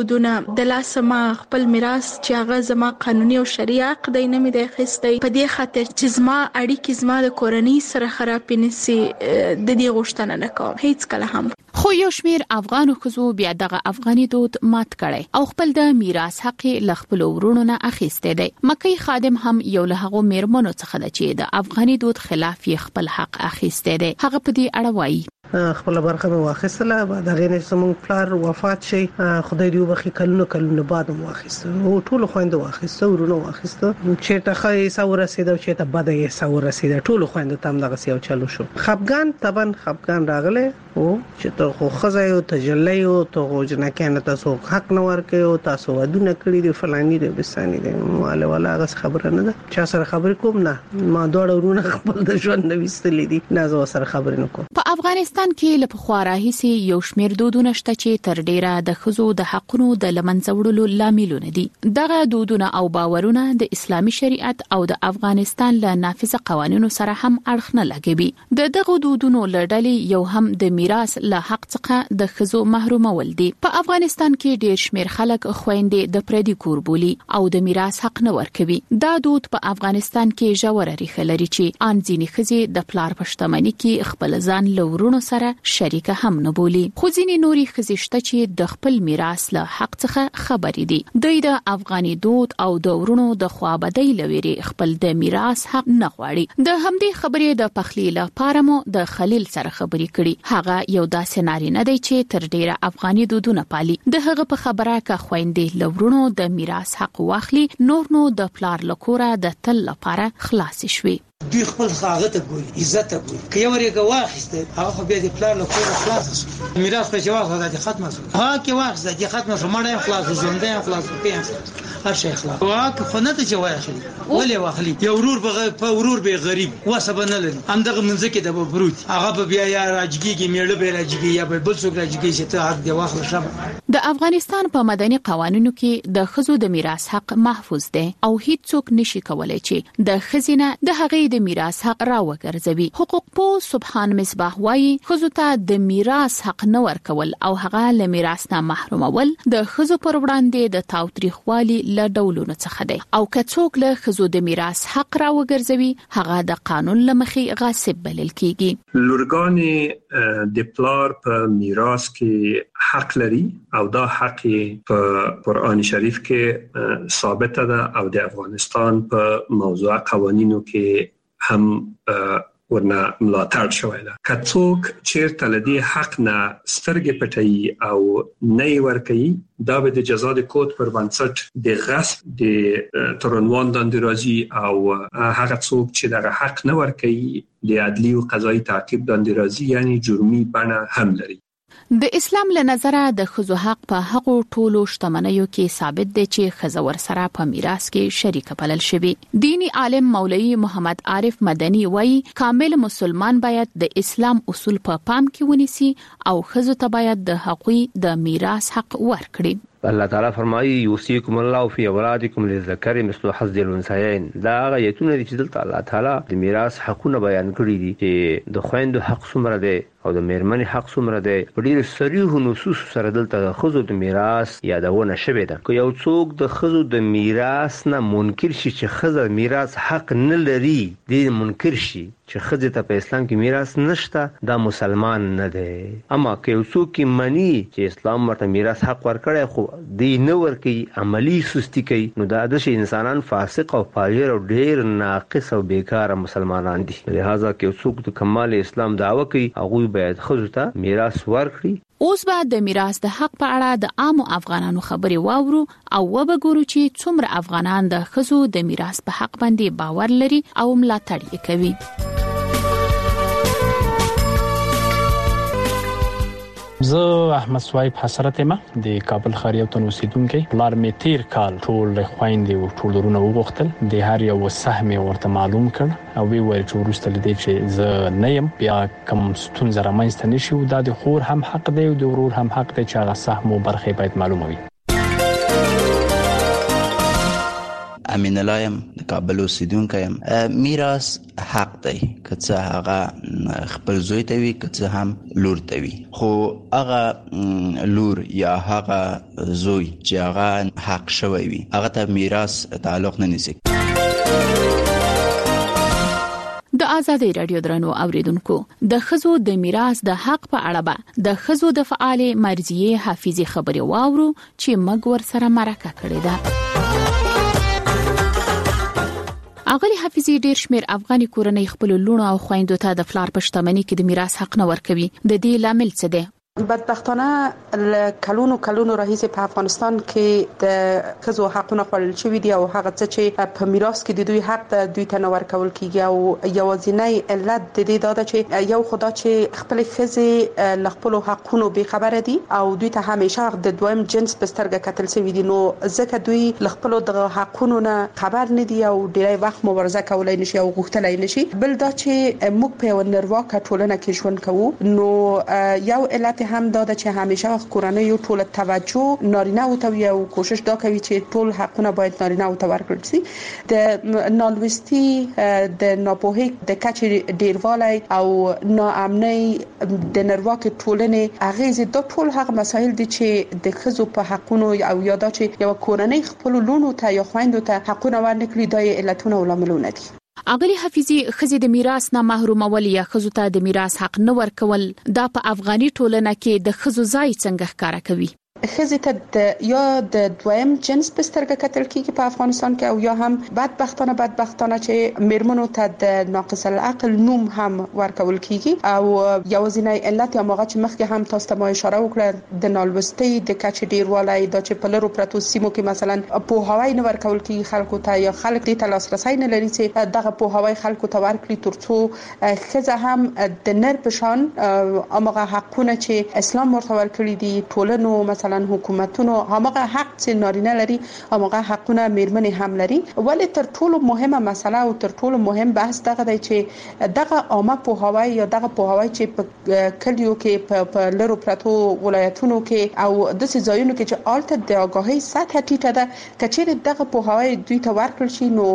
دودونه د لاس ما خپل میراث چې هغه زما قانوني او شرعي حق دی نه مې دی اخیستی په دې خاطر چې زما اړیکې زما د کورنۍ سره خراب نشي د دې غوښتنه نه کوم هیڅ کله هم. خو یو شمیر افغانو ښځو بیا دغه افغاني دود مات کړي او خپل د میراث حق له خپل ورونو نه اخیسته دی. مکي خادم هم یو له هغه میرمنو څخه ده چې د افغاني دود خلاف یې خپل حق اخیسته دی. هغه په دې اړه وایي خپل برخه مې واخیستله بعد هغه نه سمون پلار وفات شي خدای دې وبخي کلونه کلونه بعد مو واخیسته او ټول خويند واخیسته ورونو واخیسته چې ته خای ساور رسیدو چې ته بده یې ساور رسیدو ټول خويند تام دغه سیو چالو شو. خفغان طبعا خفغان راغله او چې ته خو خزای او تجلی او ته جنا کنه تاسو حق نه ورکه او تاسو ودونه کړی دی فلانی دی بسانی دی ماله ولا غس خبره نه ده چا سره خبر کوم نه ما دوړ ورونه خپل د ژوند نوښتلې دي نه زو سره خبر نه کوم. په افغانستان کې له پخوا راهیسي یو شمیر دودونه شته چې تر ډیره د ښځو د حقونو د لمنځه وړلو لاملونه دي. دغه دودونه او باورونه د اسلامي شریعت او د افغانستان له نافذه قوانینو سره هم اړخ نه لګوي. د دغه دودونو لړلې یو هم د میراث له حق څخه د ښځو محرومول دي. په افغانستان کې ډیر شمیر خلک خويندې د پردي کور بولي او د میراث حق نه ورکوي. دا دود په افغانستان کې ژوره ریښه لري چې ان ځینې ښځې د پلار په شتمنۍ کې خپل ځان له ورونو سره شریک هم نه بولي. خو ځینې نوري ښځې شته چې د خپل میراث له حق څخه خبرې دي. دوی د افغاني دود او د ورونو د خوابدۍ لوري خپل د میراث حق نه غواړي. د همدې خبرې د پخلی لپاره مو د خلیل سره خبرې کړي. هغه یو داسې نارینه دی چې تر ډیره افغاني دودونه پالي. د هغه په خبره کا خويندې لورونو د میراث حق واخلي نور نو د پلار لکوره د تل لپاره خلاص شوي. دوی خپل خاغه ته ګوري عزت ته ګوري که یو ورګه واخیسته هغه خو بیا د پلان له کومه خلاص شو میراث په جواز ده چې ختمه شو ها کې واخیسته چې ختمه شو مړ خلاص ژوند دی خلاص پیښ هر شي خلاص واک خو نه ته چې واخلي ولې واخلي یو ورور په ورور به غریب وسب نه لري هم دغه منځ کې د بروت هغه بیا یا راجګي میړه به راجګي یا به بل څوک راجګي چې ته حق دی واخله شمه. د افغانستان په مدني قوانینو کې د ښځو د میراث حق محفوظ دی او هیڅ څوک نشي کولای چې د ښځینه د هغې د میراث حق راوګرځوي. حقوق پو سبحان مصباح وايي ښځو ته د میراث حق نه ورکول او هغه له میراث نه محرومول د ښځو پر وړاندې د تاوتریخوالي له ډولونو څخه دی او که څوک له ښځو د میراث حق راوګرځوي هغه د قانون له مخې غاصب بلل کیږي. لورګانې د پلار په میراث کې حق لري او دا حق په قرآن شریف کې ثابت ده او د افغانستان په موضوع قوانینو کې هم ورنه ملاتړ شوی ده. که څوک چیرته له دې حق نه سترګې پټوي او نه یې ورکوي دا به د جزا د کود پر بنسټ د غصب د ترنوان باندې راځي او هغه څوک چې دغه حق نه ورکوي د عدلي او قضایي تعقیب باندې راځي یعنی جرمي بڼه هم لري. د اسلام له نظره د ښځو حق په هغو ټولو شتمنیو کې ثابت دی چې ښځه ورسره په میراث کې شریک بلل شوی. دینی عالم مولوی محمد عارف مدني وایي کامل مسلمان باید د اسلام اصول په پا پام کې ونیسي او ښځو ته باید د حقوقي د میراث حق ورکړي. الله تعالی فرمایي یوصيکم الله فی اولادکم للذکر مثل حظ الانثیین. دا آیتونه دي چې دلته الله تعالی د میراث حقونه بیان کړی دي چې د خويندو حق څومره دی او د میرمنې حق څومره دی. په ډیرو صریح نصوص سره دلته د ښځو د میراث یادونه شوې ده. که یو څوک د ښځو د میراث نه منکر شي چې ښځه میراث حق نه لري دې منکر شي چې ښځې ته په اسلام کې میراث نشته دا مسلمان نه دی. اما که یو څوک مني چې اسلام ورته میراث حق ورکړي خو دی نه ورکي عملی سستی کوي نو دا د شي انسانان فاسق او فاجر او ډیر ناقص او بیکاره مسلمانان دي. لہذا که یو څوک د کمال اسلام دعوه کوي هغه باید ښځو ته میراث ورکړي. اوس به د میراث د حق په اړه د عامو افغانانو خبرې واورو او وبګورو چې څومره افغانان د ښځو د میراث په حق باندې باور لري او ملاتړ یې کوي. زه احمد سوایب حسرت ما د کابل ښار یو تن اوسیدونکو پلار می تیر کال ټول خويندې او ټول ورونه وغوښتل د هر یو سهم ورته معلوم کړ او وی ویل چې ورسته لدی چې زه نه يم بیا کوم ستون زره مینځته نشي او د خور هم حق دی او د ورور هم حق دی چې هغه سهم او برخه باید معلومه وي. امین الله يم د کابل اوسیدونکی يم. میراث حق دی که څه هغه خپل زوی ته وي که څه هم لور ته وي، خو هغه لور یا هغه زوی چې هغه حق شوی وي هغه ته میراث تعلق نه نیسي. د آزادۍ رادیو درنو اوریدونکو، د خزو د میراث د حق په اړه به د خزو د فعال مرزیه حافظي خبري واورو چې مګ ور سره مرکه کړې ده. اغلی حافظي ډیر شمیر افغاني کورنۍ خپل لونو او خويندو ته د فلار پښتمنۍ کې د میراث حق نه ورکوي. د دې لامل څه دی؟ بدبختانه کلونو کلونو راهیسې په افغانستان کې د خزو حقونه خوړل شوی دي او هغه څه چې په میراث کې د دوی حق د دوی ته نه ورکول کیږي او یوازینی علت د دې دا چې یو خدا چې خپل خزې ل خپل حقونو به خبره دي او دوی ته همیشه د دویم جنس په سترګه کتل شوی دي، نو ځکه دوی ل خپل د حقونو نه خبر نه دي او ډیری وخت مبارزه کولای نشي او غوښتلای نشي. بل دا چې موږ په یو نرواکه ټولنه کې ژوند کوو، نو یو علت هم دا چې همیشه کورنۍ یو ټول توجه نارینه او ته یو کوشش دا کوي چې ټول حقونه باید نارینه او ته ورکړل شي. د نالوستي د ناپوهي د کچې ډیروالی او ناامنۍ د نرواک ټولنې اغیزه د ټول هغه مسایل دي چې د خزو په حقونو او یادا چې یو کورنۍ خپل لونو ته یا خويندو ته حقونه ورنکړي د علتونو او لاملونه دي. اغلی حافظي خزې د میراث نه محرومول یا خزو ته د میراث حق نه ورکول دا په افغاني ټولنه کې د خزو ځای څنګه ښکارا کوي؟ خزې ته یا د دویم جنس په سترګه کتل کیږي په افغانستان کې او یا هم بدبختانه بدبختانه چې میرمنو ته د ناقص العقل نوم هم ورکول کیږي او یوازینی علت یا موږ چې مخکې هم تاسو ته ما اشاره وکړه د نالوستي د کچې ډیروالی دا چې په لرو پرتو سیمو کې مثلا په هوای نه ورکول کیږي خلکو ته یا خلک دې ته لاسرسي نه لري چې دغه په هوای خلکو ته ورکړي ترڅو خزه هم د نر پشان امغه حقونه چې اسلام ورته ورکړي دي ټولنو مثلا حکومتونو هغه حق چې نارینه لري هغه حقونه میرمنې هم لري. ولی تر ټولو مهمه مسله او تر ټولو مهم بحث دغه دی چې دغه عامه په هوای یا دغه په هوای چې په کلیو کې په لرو پرتو ولایتونو کې او د سې ځایونو کې چې آلته د آگاهی سطح ټیټه ده، کچېر دغه په هوای دوی ته ورکړل شي نو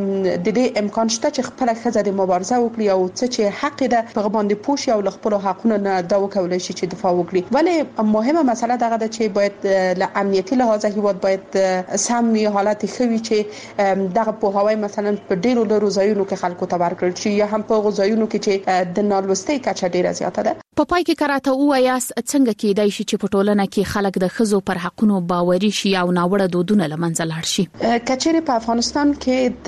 د دې امکان شته چې خپل خزه د مبارزه وکړي او څه چې حق ده په باندې پوښي او خپل حقونه نه دا وکولای شي چې دفاع وکړي. ولی مهمه مسله دغه ده چې باید له امنیتي لحاظه هیواد باید سم حالت خوي چې دغه په هوای مثلا په ډیرو لرو ځایونو کې خلکو ته ورکړل شي یا هم په ځایونو کې چې د نالوستي کچه ډیره زیاته ده. په پای کې کراته وایاس څنګه کېدای شي چې په ټولنه کې خلک د خزو پر حقونو باوري شي او ناوړه دودونه لمنځه لاړ شي؟ کچېره په افغانستان کې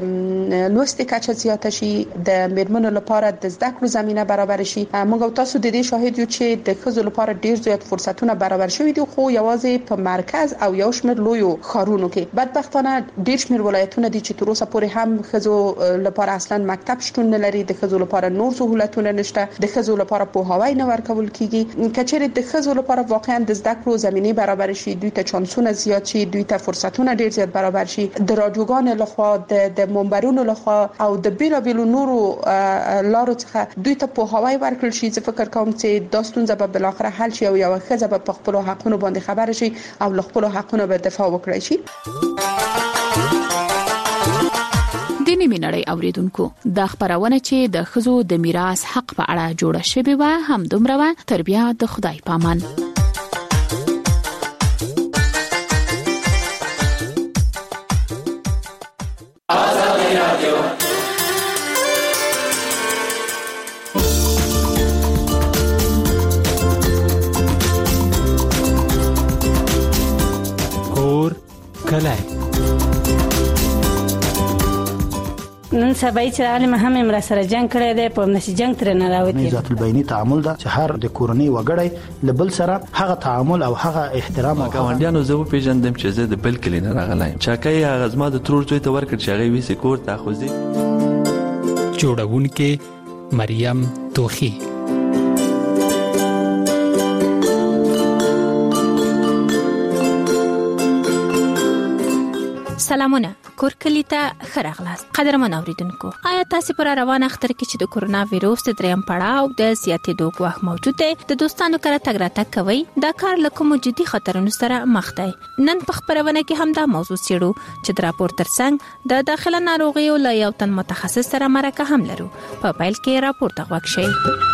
د لوستي کچه زیاته شي، د میرمنو لپاره د زده کړو زمينه برابر شي. موږ تاسو د دې شاهد یو چې د خزو لپاره ډیر زیات فرصتونه برابر شوي دي، خو یوازې په مرکز او یو شمېر لویو ښارونو کې. بدبختانه ډیر شمېر ولایتونه دي چې تر اوسه پورې هم خزو لپاره اصلا مکتب شتون نه لري، د خزو لپاره نور سہولتونه نشته، د خزو لپاره په هوای نه ورکول کیږي. کچېره د خزو لپاره واقعا د زده کړو زمينه برابر شي، دوی ته چانسونه زیات شي، دوی ته فرصتونه ډیر زیات برابر شي، د رادیوګانو لخوا د د منبرونو لخوا او د بیلابیلو نورو لارو څخه دوی ته په هوای ورکول شي. زه فکر کوم چې دا ستونزه به بل اخر حل شي او یو خزه به په خپل حقونو باندې خبر شي او له خپل حقونو به دفاع وکړي شي. د نیمه نړۍ اوریدونکو، د خبرونه چې د خزو د میراث حق په اړه جوړه شوې و هم دومره و. تر بیا د خدای پامان. آزادۍ رادیو کور کلای نن سبا چې عالم هم امر سره جنگ کړی دی، په نشي جنگ تر نه راوتی. ذات البینی تعامل دا چې هر د کورنۍ وګړی لبل سره هغه تعامل او هغه احترام او ګاونډیانو زه په پیژندم چې زه د بل کلی نه راغلایم. چاکای هغه زما د ترور زوی ته ورکړ چې هغه ویسه کور ته خوځي. جوړونکې مریم توخی. سلامونه کور کلی ته خراغلاس قدرمن اوریدونکو آیا تاسو پر روان اختر کې چې د کورونا وایروس د دریم پړاو د زیاتېدو ګواښ موجود دی د دوستانو سره تګ راتګ کوي دا کار له کوم جدي خطرونو سره مخ دی نن په خبرونه کې هم دا موضوع سیړو چې د راپور ترڅنګ د داخله ناروغیو له یو تن متخصص سره مرکه هم لرو په پیل کې راپور ته غوښ شي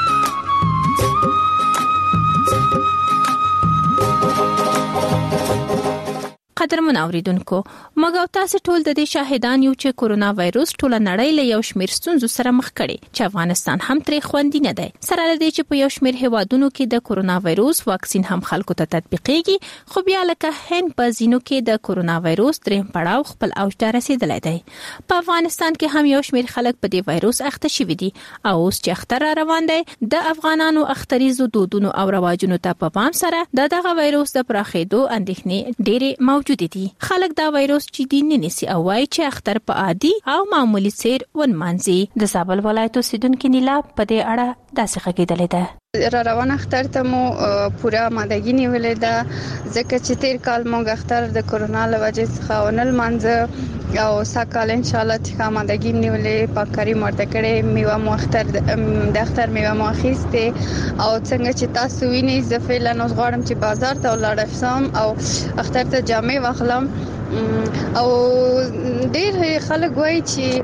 قدرمن اوریدونکو مګو تاسو ټول د دې شاهدان یو چې کورونا وایروس ټول نړۍ له یو شمیر ستونزو سره مخ کړي چې افغانستان هم ترې خوندي نه دی سره لدی چې په یو شمیر هیوادونو کې د کورونا وایروس واکسین هم خلکو ته تطبیقېږي خو بیا لکه هند په ځینو کې د کورونا وایروس دریم پړاو خپل اوج ته رسیدلی دی په افغانستان کې هم یو شمیر خلک په دې وایروس اخته شوي دي او اوس چې اختر روان دی د افغانانو اختریزو دودونو او رواجونو ته په پام سره د دغه وایروس د پراخېدو اندېښنې ډېرې موجود دي خلک دا وایروس چې دین نه نسی او وايي چې اختر په عادي او معمولی سیر ونمانځي د زابل ولایت اوسیدونکو نیلا په دې اړه داسې خبرې ده را روان اختر ته مو پوره آمادګي نیولې ده ځکه چې تیر کال موږ اختر د کورونا له وجې څخه ونل مانځه او ساکال ان شاء الله چې آمادګي نیولې پاکاري مرته کړې میوه مو اختر د اختر میوه مو اخیسته او څنګه چې تاسو وینئ زه فعلا اوس غواړم چې بازار ته ولاړ شم او اختر ته جامې واخلم او ډېر خلک وایي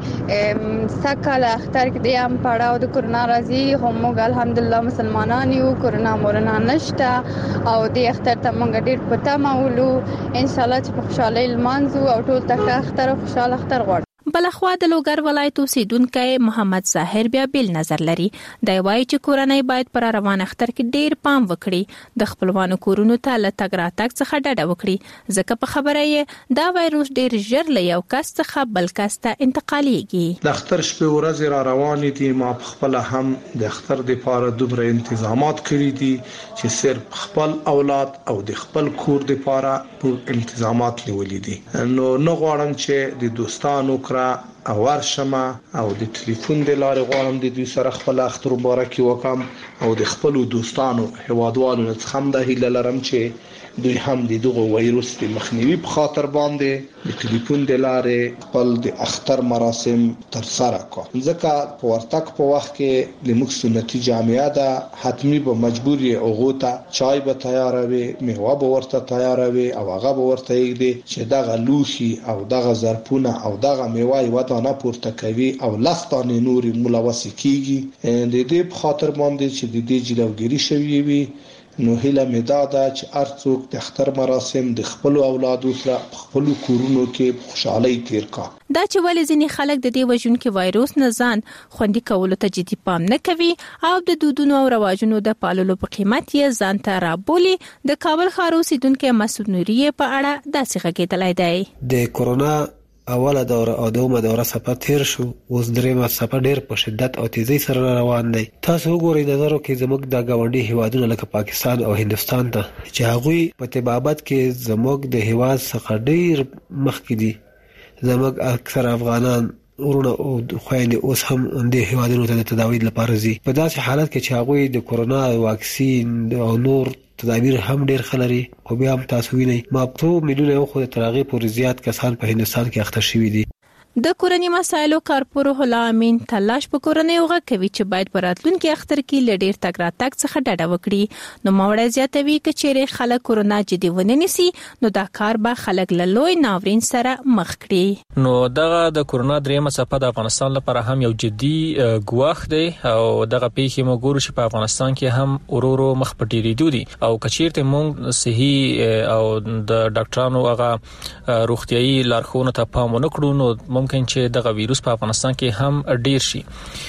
چې ساکال اختر کې د ام پړاو د کورونا راځي هم موږ الحمدلله مسلمانان یو کورونا مورنا نشته او د اختر ته موږ ډېر پته مولو ان شاء الله چې په خوشاله لمانځو او ټول ته اختر خوشاله اختر غواړو بلخوا د لوګر ولایت اوسیدونکو محمد ظاهر بیا بیل نظر لري دا وایي چې کورنۍ باید پر روان اختر کې ډیر پام وکړي د خپلوانو کورونو ته له تګ راتګ څخه ډډه وکړي ځکه په خبره یې دا وایروس ډیر ژر له یو کس څخه بل کس ته انتقالیږي د اختر شپه ورځ را روان دي ما خپل هم د اختر د لپاره دومره تنظیمات کړی دي چې صرف خپل اولاد او د خپل کور د لپاره ټول تنظیمات نیولې دي نو نه غواړم چې د دوستانو او ورشمه او د ټلیفون د لارې غواړم د دوی سره خپل اختر مبارکي وکم او د خپل دوستانو هوادوالو څخه هم د هیله لرم چې دوی هم د دغه وایروس د مخنیوي په خاطر باندې د ټلیفون د لارې خپل د اختر مراسم تر سره کړي ځکه په ورتک په وخت کې د موږ سنتي جامعه ده حتمی به مجبور یې اوغوته چای به تیاروي میوه به ورته تیاروي او هغه به ورته یې چې دغه لوشي او دغه ظرفونه او دغه میوه ودانه پورته کوي او لستان نوري ملوث کیږي د دې په خاطر باندې چې د دې جلوګیری شوی وي نو هیله مې دا ده چې ارڅوک د اختر مراسم د خپل اولادو سره خپل کورونو کې خوشحالي تیر کا دا چې ولې ځینې خلک د دې وژونکو وایروس نه ځان خوندي کولو ته جدي پام نه کوي او د دودونو او رواجونو د پاللو په قیمت یې ځان ته رابولي د کابل ښار اوسیدونکو مسعود نوري په اړه داسې غږېدلی دی د کورونا اوله دوره او دومره دوره سفر تیر شو اوس درېمه سفر ډیر په شدت او تیزی سره روان دی تاسو وګورئ نظر کې زموږ د گاونډي هیوادونو لکه پاکستان او هندستان ته چې هغوی په طبابت کې زموږ د هیواد څخه ډیر مخکې دي زموږ اکثر افغانان ورونه او خويندې اوس هم د هیوادونو ته د تداوی لپاره ځي په داسې حالت کې چې هغوی د کورونا واکسین او نور تدابیر هم ډیر خلري خو بیا هم تاسو وینئ ما په میلیونه یو خو د تراغي پورې زیات کسان په هندستان کې اخته شوي دي د کورنۍ مسایلو کارپور هلا امین تلاش په کورنۍ وغه کوي چې باید براتلونکي اختر کې لډیر تګ راتګ څخه ډډه وکړي نو موړه زیاتوي چې چیرې خلک کورونا جدي ونه نیسي نو دا کار به خلک له لوی ناورین سره مخ کړي نو دغه د کورونا دریمه څپه د افغانستان لپاره هم یو جدي ګواښ دی او دغه پیښې موږ ګورو چې په افغانستان کې هم ورورو مخ په ډیریدو دي او کچیرته موږ صحي او د ډاکټرانو هغه روغتيایي لارښوونو ته پام ونه کړو نو ممکن چې دغه وایروس په افغانستان کې هم ډیر شي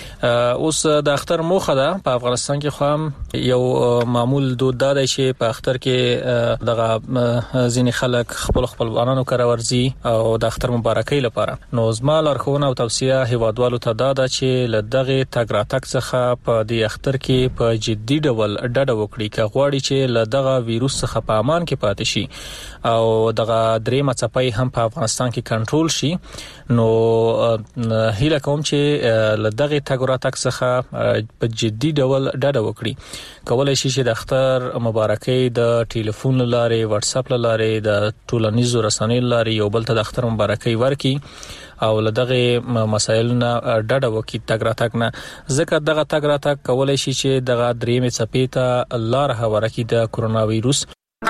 اوس د اختر موخه ده په افغانستان کې خو هم یو معمول دود ده چې په اختر کې دغه ځینې خلک خپل خپلوانو کره ورځي او د اختر مبارکۍ لپاره نو زما لارښوونه او توصیه هیوادوالو ته ده چې له دغه تګ راتګ څخه په دې اختر کې په جدي ډول ډډه وکړي که غواړي چې له دغه وایروس څخه په امان کې پاتې شي او دغه درېمه څپه هم په افغانستان کې کنټرول شي نو هیله کوم چې له دغه تګ راتګ څخه په جدي ډول ډاډه وکړي کولای شي چې د اختر مبارکي د ټلیفون لارې واتس اپ لارې د ټولنیزو رسنیو لارې یو بل ته د اختر مبارکي ورکړي او لدغه مسایلونه ډاډه وکړي تګ راتګ نه ځکه دغه تګ راتګ کولای شي چې دغه درېمه څپې ته لار هواره کړي د کورونا وایروس.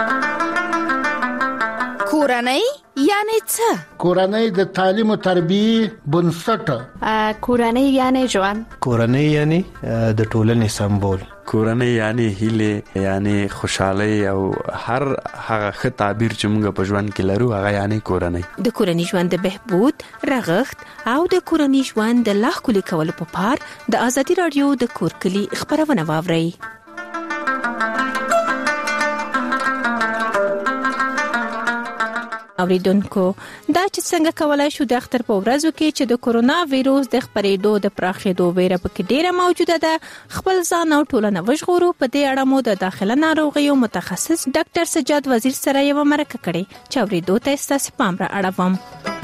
کورنۍ یعنی څه؟ کورنۍ د تعلیم او تربیه بنسټ. کورنۍ یعنی ژوند. کورنۍ یعنی د ټولنې سمبول. کورنۍ یعنی هیله یعنی خوشحالي او هر هغه ښه تعبیر چې موږ په ژوند کې لرو هغه یعنی کورنۍ. د کورنۍ ژوند د بهبود رغښت او د کورنۍ ژوند د لا ښکلي کولو په پار د ازادي رادیو د کور کلی خبرونه واوري. اوریدونکو دا چې څنګه کولای شو د اختر په ورځو کې چې د کورونا وایروس د خپرېدو د پراخېدو ویره پکې ډیره موجوده ده خپل ځان او ټولنه وژغورو. په دې اړه مو د داخله ناروغیو متخصص ډاکټر سجاد وزیر سره یو مرکه کړې چې اوریدو ته ستاسو پام را اړوم.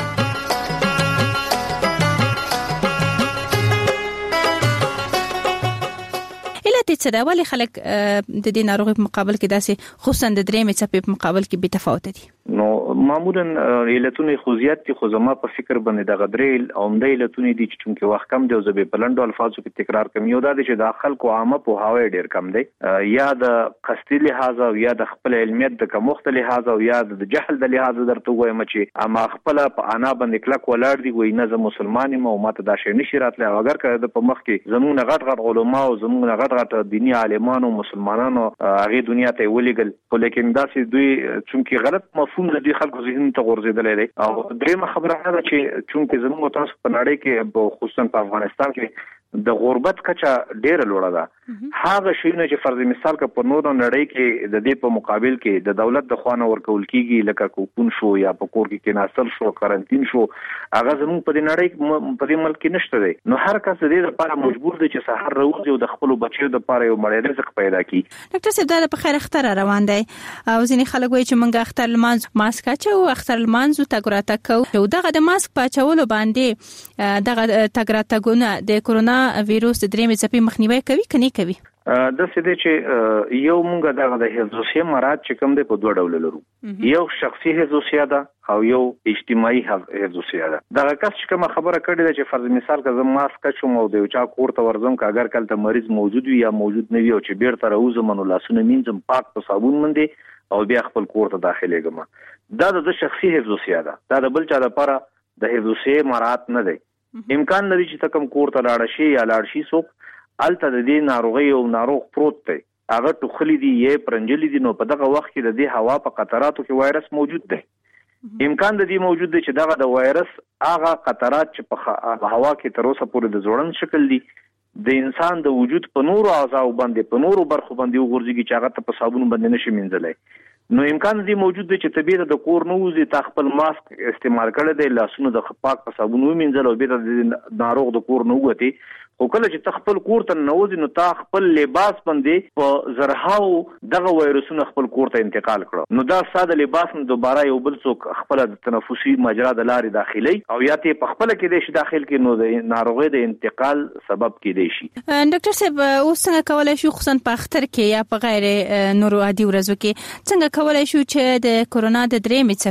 څه دا ولې خلک د دې ناروغي په مقابل کې داسې خصوصا د درېمې څپې په مقابل کې بې تفاوت دي؟ نو معمولا علتونه خوځیات دي خو زما په فکر باندې د غدرېل عمده علتونه دي چې چونکه وخت کم دی او زبې په لندو الفاظو کې تکرار کوم یو دا چې د خلکو عامه په هاوی ډیر کم دی یا د قصدي لحاظ او یا د خپل علمیت د کمښت لحاظ او یا د جهل د لحاظ درته وایم چې اما خپل په انا باندې کلک ولاړ دی وای نه زه مسلمان یم او ماته دا شی نشي راتلی اگر که د په مخ کې زموږ غټ غټ علما او زموږ غټ غټ دینی عالمانو مسلمانانو هغه دنیا ته ولېګل خو لیکن دا چې دوی چونکی غلط مفهوم د دې خلکو ذهن ته ورزيدلې دي او درېمه خبره ده چې چونکی زموږ تاسو په نړۍ کې خصوصا په افغانستان کې د غربت کچا ډیره لوړه ده هغه شیونه چې فرض مثال کا په نورو نړۍ کې د دې په مقابل کې د دولت د خوانه ورکول کیږي لکه کوپون شو یا په کور کې کېناستل شو کارانتین شو هغه زموږ په نړۍ په دې ملک کې نشته دی نو هر کس دې لپاره مجبور دی چې سحر راوځي او د خپل بچو لپاره یو مړی رزق پیدا کړي. ډاکټر صاحب دا په خیر اختر روان دی او ځینې خلک وایي چې موږ اختر لمانځو ماسک اچو اختر لمانځو تګراته کو دغه د ماسک پاچولو باندې دغه تګراتګونه د کورونا وایروس د درېمې څپې مخنیوي کوي کني کوي؟ د څه دي چې یو مونږ دغه د حفظوسیه مراد چې کوم دی په دوه ډول لرو یو شخصي حفظوسیه ده او یو اجتماعي حفظوسیه ده. دغه کس چې کوم خبره کړې ده چې فرض مثال که زه ماسک چوم او د یو چا کور ته ورځم که اگر کله مریض موجود وي یا موجود نه وي او چې بیرته راوځم نو لاسونه مینځم پاک په صابون باندې او بیا خپل کور ته داخليږم دا د شخصي حفظوسیه ده. دا د بل چا لپاره د حفظوسیه مراد نه دی. امکان لري چې تکم کور ته لاړ شي یا لاړ شي څوک الته د دې ناروغي او ناروغ پروت دی هغه ټوخلي دي یې پرنجلي دي نو په دغه وخت کې د دې هوا په قطراتو کې وایرس موجود دی. امکان د دې موجود دی چې دغه د وایرس هغه قطرات چې په هوا کې تر اوسه پورې د زوړن شکل دي د انسان د وجود په نورو اعضاء باندې په نورو برخو باندې وګرځي چې هغه ته په صابون باندې نشي مینځلای. نو امکان دې موجود دی چې طبيعت د کور نه وځي تا خپل ماسک استعمال کړی دی لاسونه د پاک په صابون ومینځل او بیا د ناروغ د کور نه وتی خو کله چې تخپل کور ته نوځي نو تا خپل لباس باندې په زرهاو دغه وایرسونه خپل کور ته انتقال کړو نو دا ساده لباس نه دوباره یو بل څوک خپل د تنفسي مجرا د لارې داخلي او یا ته په خپل کې د شي داخل کې نو د ناروغي د انتقال سبب کېدی شي. ډاکټر صاحب اوس څنګه کولای شو خصوصا په اختر کې یا په غیر نورو عادي ورځو کې څنګه کولای شو چې د کورونا د درېمې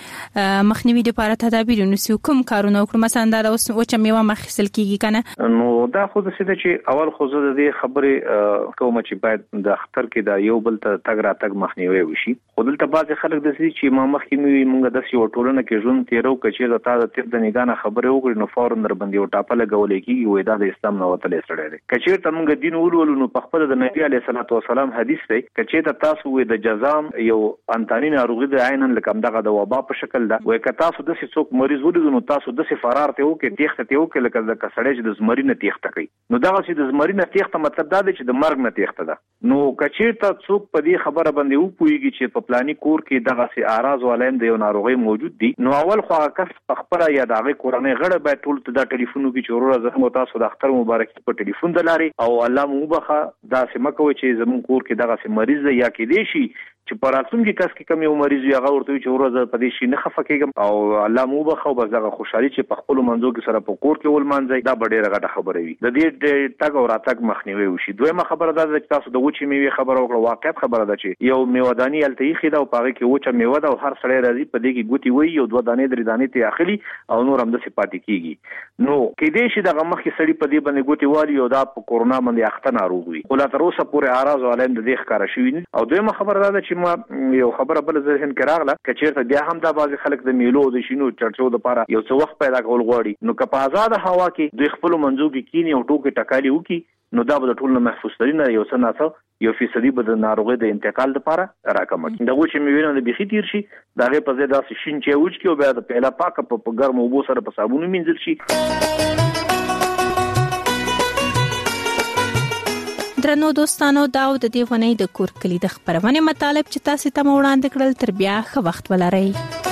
څپې مخنیوي لپاره تدابیر ونیسو کوم کارونه وکړو مثلا دا اوس وچه میوه مخسل کیږي کنه نو دا خو د څه چې اول خو زه د دې خبرې کوم چې باید د اختر کې دا یو بل ته تګ را تګ مخنیوي وشي خو دلته بعض خلک د دې چې ما مخکې موږ د سیو ټولنه کې ژوند تیرو کچې د تا د تیر د نگانه خبرې وکړي نو فورن در باندې او ټاپه لګولې کیږي وای دا د اسلام نه وتلې سره دی کچې ته موږ دین ولول نو په خپل د نبی علیه الصلاۃ والسلام حدیث دی کچې ته تاسو وې د جزام یو انتانی ناروغي د عینن لکم دغه د وبا په شکل ده وای که تاسو د څوک مریض ولید نو تاسو د فرار ته وکړي تیخته ته وکړي لکه د کسړې چې د زمری نه تیخته کوي نو دا چې د زمری نه تیخته مطلب دا دی چې د مرګ نه تیخته ده نو کچې ته څوک په دې خبره باندې وپويږي چې په پلاني کور کې دغه سي اراز ولیم د یو ناروغي موجود دي نو اول خو کس په خبره یا دغه کورنۍ غړ به ټول ته د ټلیفون کې چورو زمو تاسو د اختر مبارک په ټلیفون د لاري او الله مو بخه دا سم کوي چې زمون کور کې دغه سي مریض یا کې دی شي چې په راتلونکي کس کې کوم یو مریض یو هغه ورته چې ورځ په دې شي نه خفه کېږم او الله مو بخو بس دغه خوشحالي چې په خپل منځو کې سره په کور کې ول مانځي دا ډېره غټه خبره وي د دې تګ او راتګ مخنیوي وشي. دویمه خبره دا چې تاسو د وچې میوه خبره وکړه، واقعیت خبره ده چې یو میوهداني الته خېدا او پاره کې وچه میوه ده او هر سړی راځي په دې کې ګوتی وي یو دوه دانې درې دانې ته اخلي او نور هم د صفات کیږي. نو کې دې شي دغه مخکې سړی په دې باندې ګوتی والی او دا په کورونا باندې اخته ناروغ وي خو لا تر اوسه پورې اعراض علائم د دې ښکارا شوي نه. او دویمه خبره ده چې ما یو خبره بل ذهن کې راغله چې چیرته بیا هم دا بعض خلک د میلو د شینو چرچو د لپاره یو څه وخت پیدا کول غواړي نو که په آزاد هوا کې دوی خپل منځو کې کینی او ټوکې ټکالي وکي نو دا به ټول نه محفوظ ترینه یو څه نه یو فیصدي به د ناروغي د انتقال لپاره راکمه کړي. دا چې میوینه د بيخي تیر شي دا غي په ځای داسې شین چې وچ کې او بیا د پهلا پاکه په ګرم اوبو سره په صابون مینځل شي. درنو دوستانو دا د دې ونې د کور کلی د خبرونه مطالب چې تاسو ته وړاندې کړل تر بیا ښه وخت ولرئ.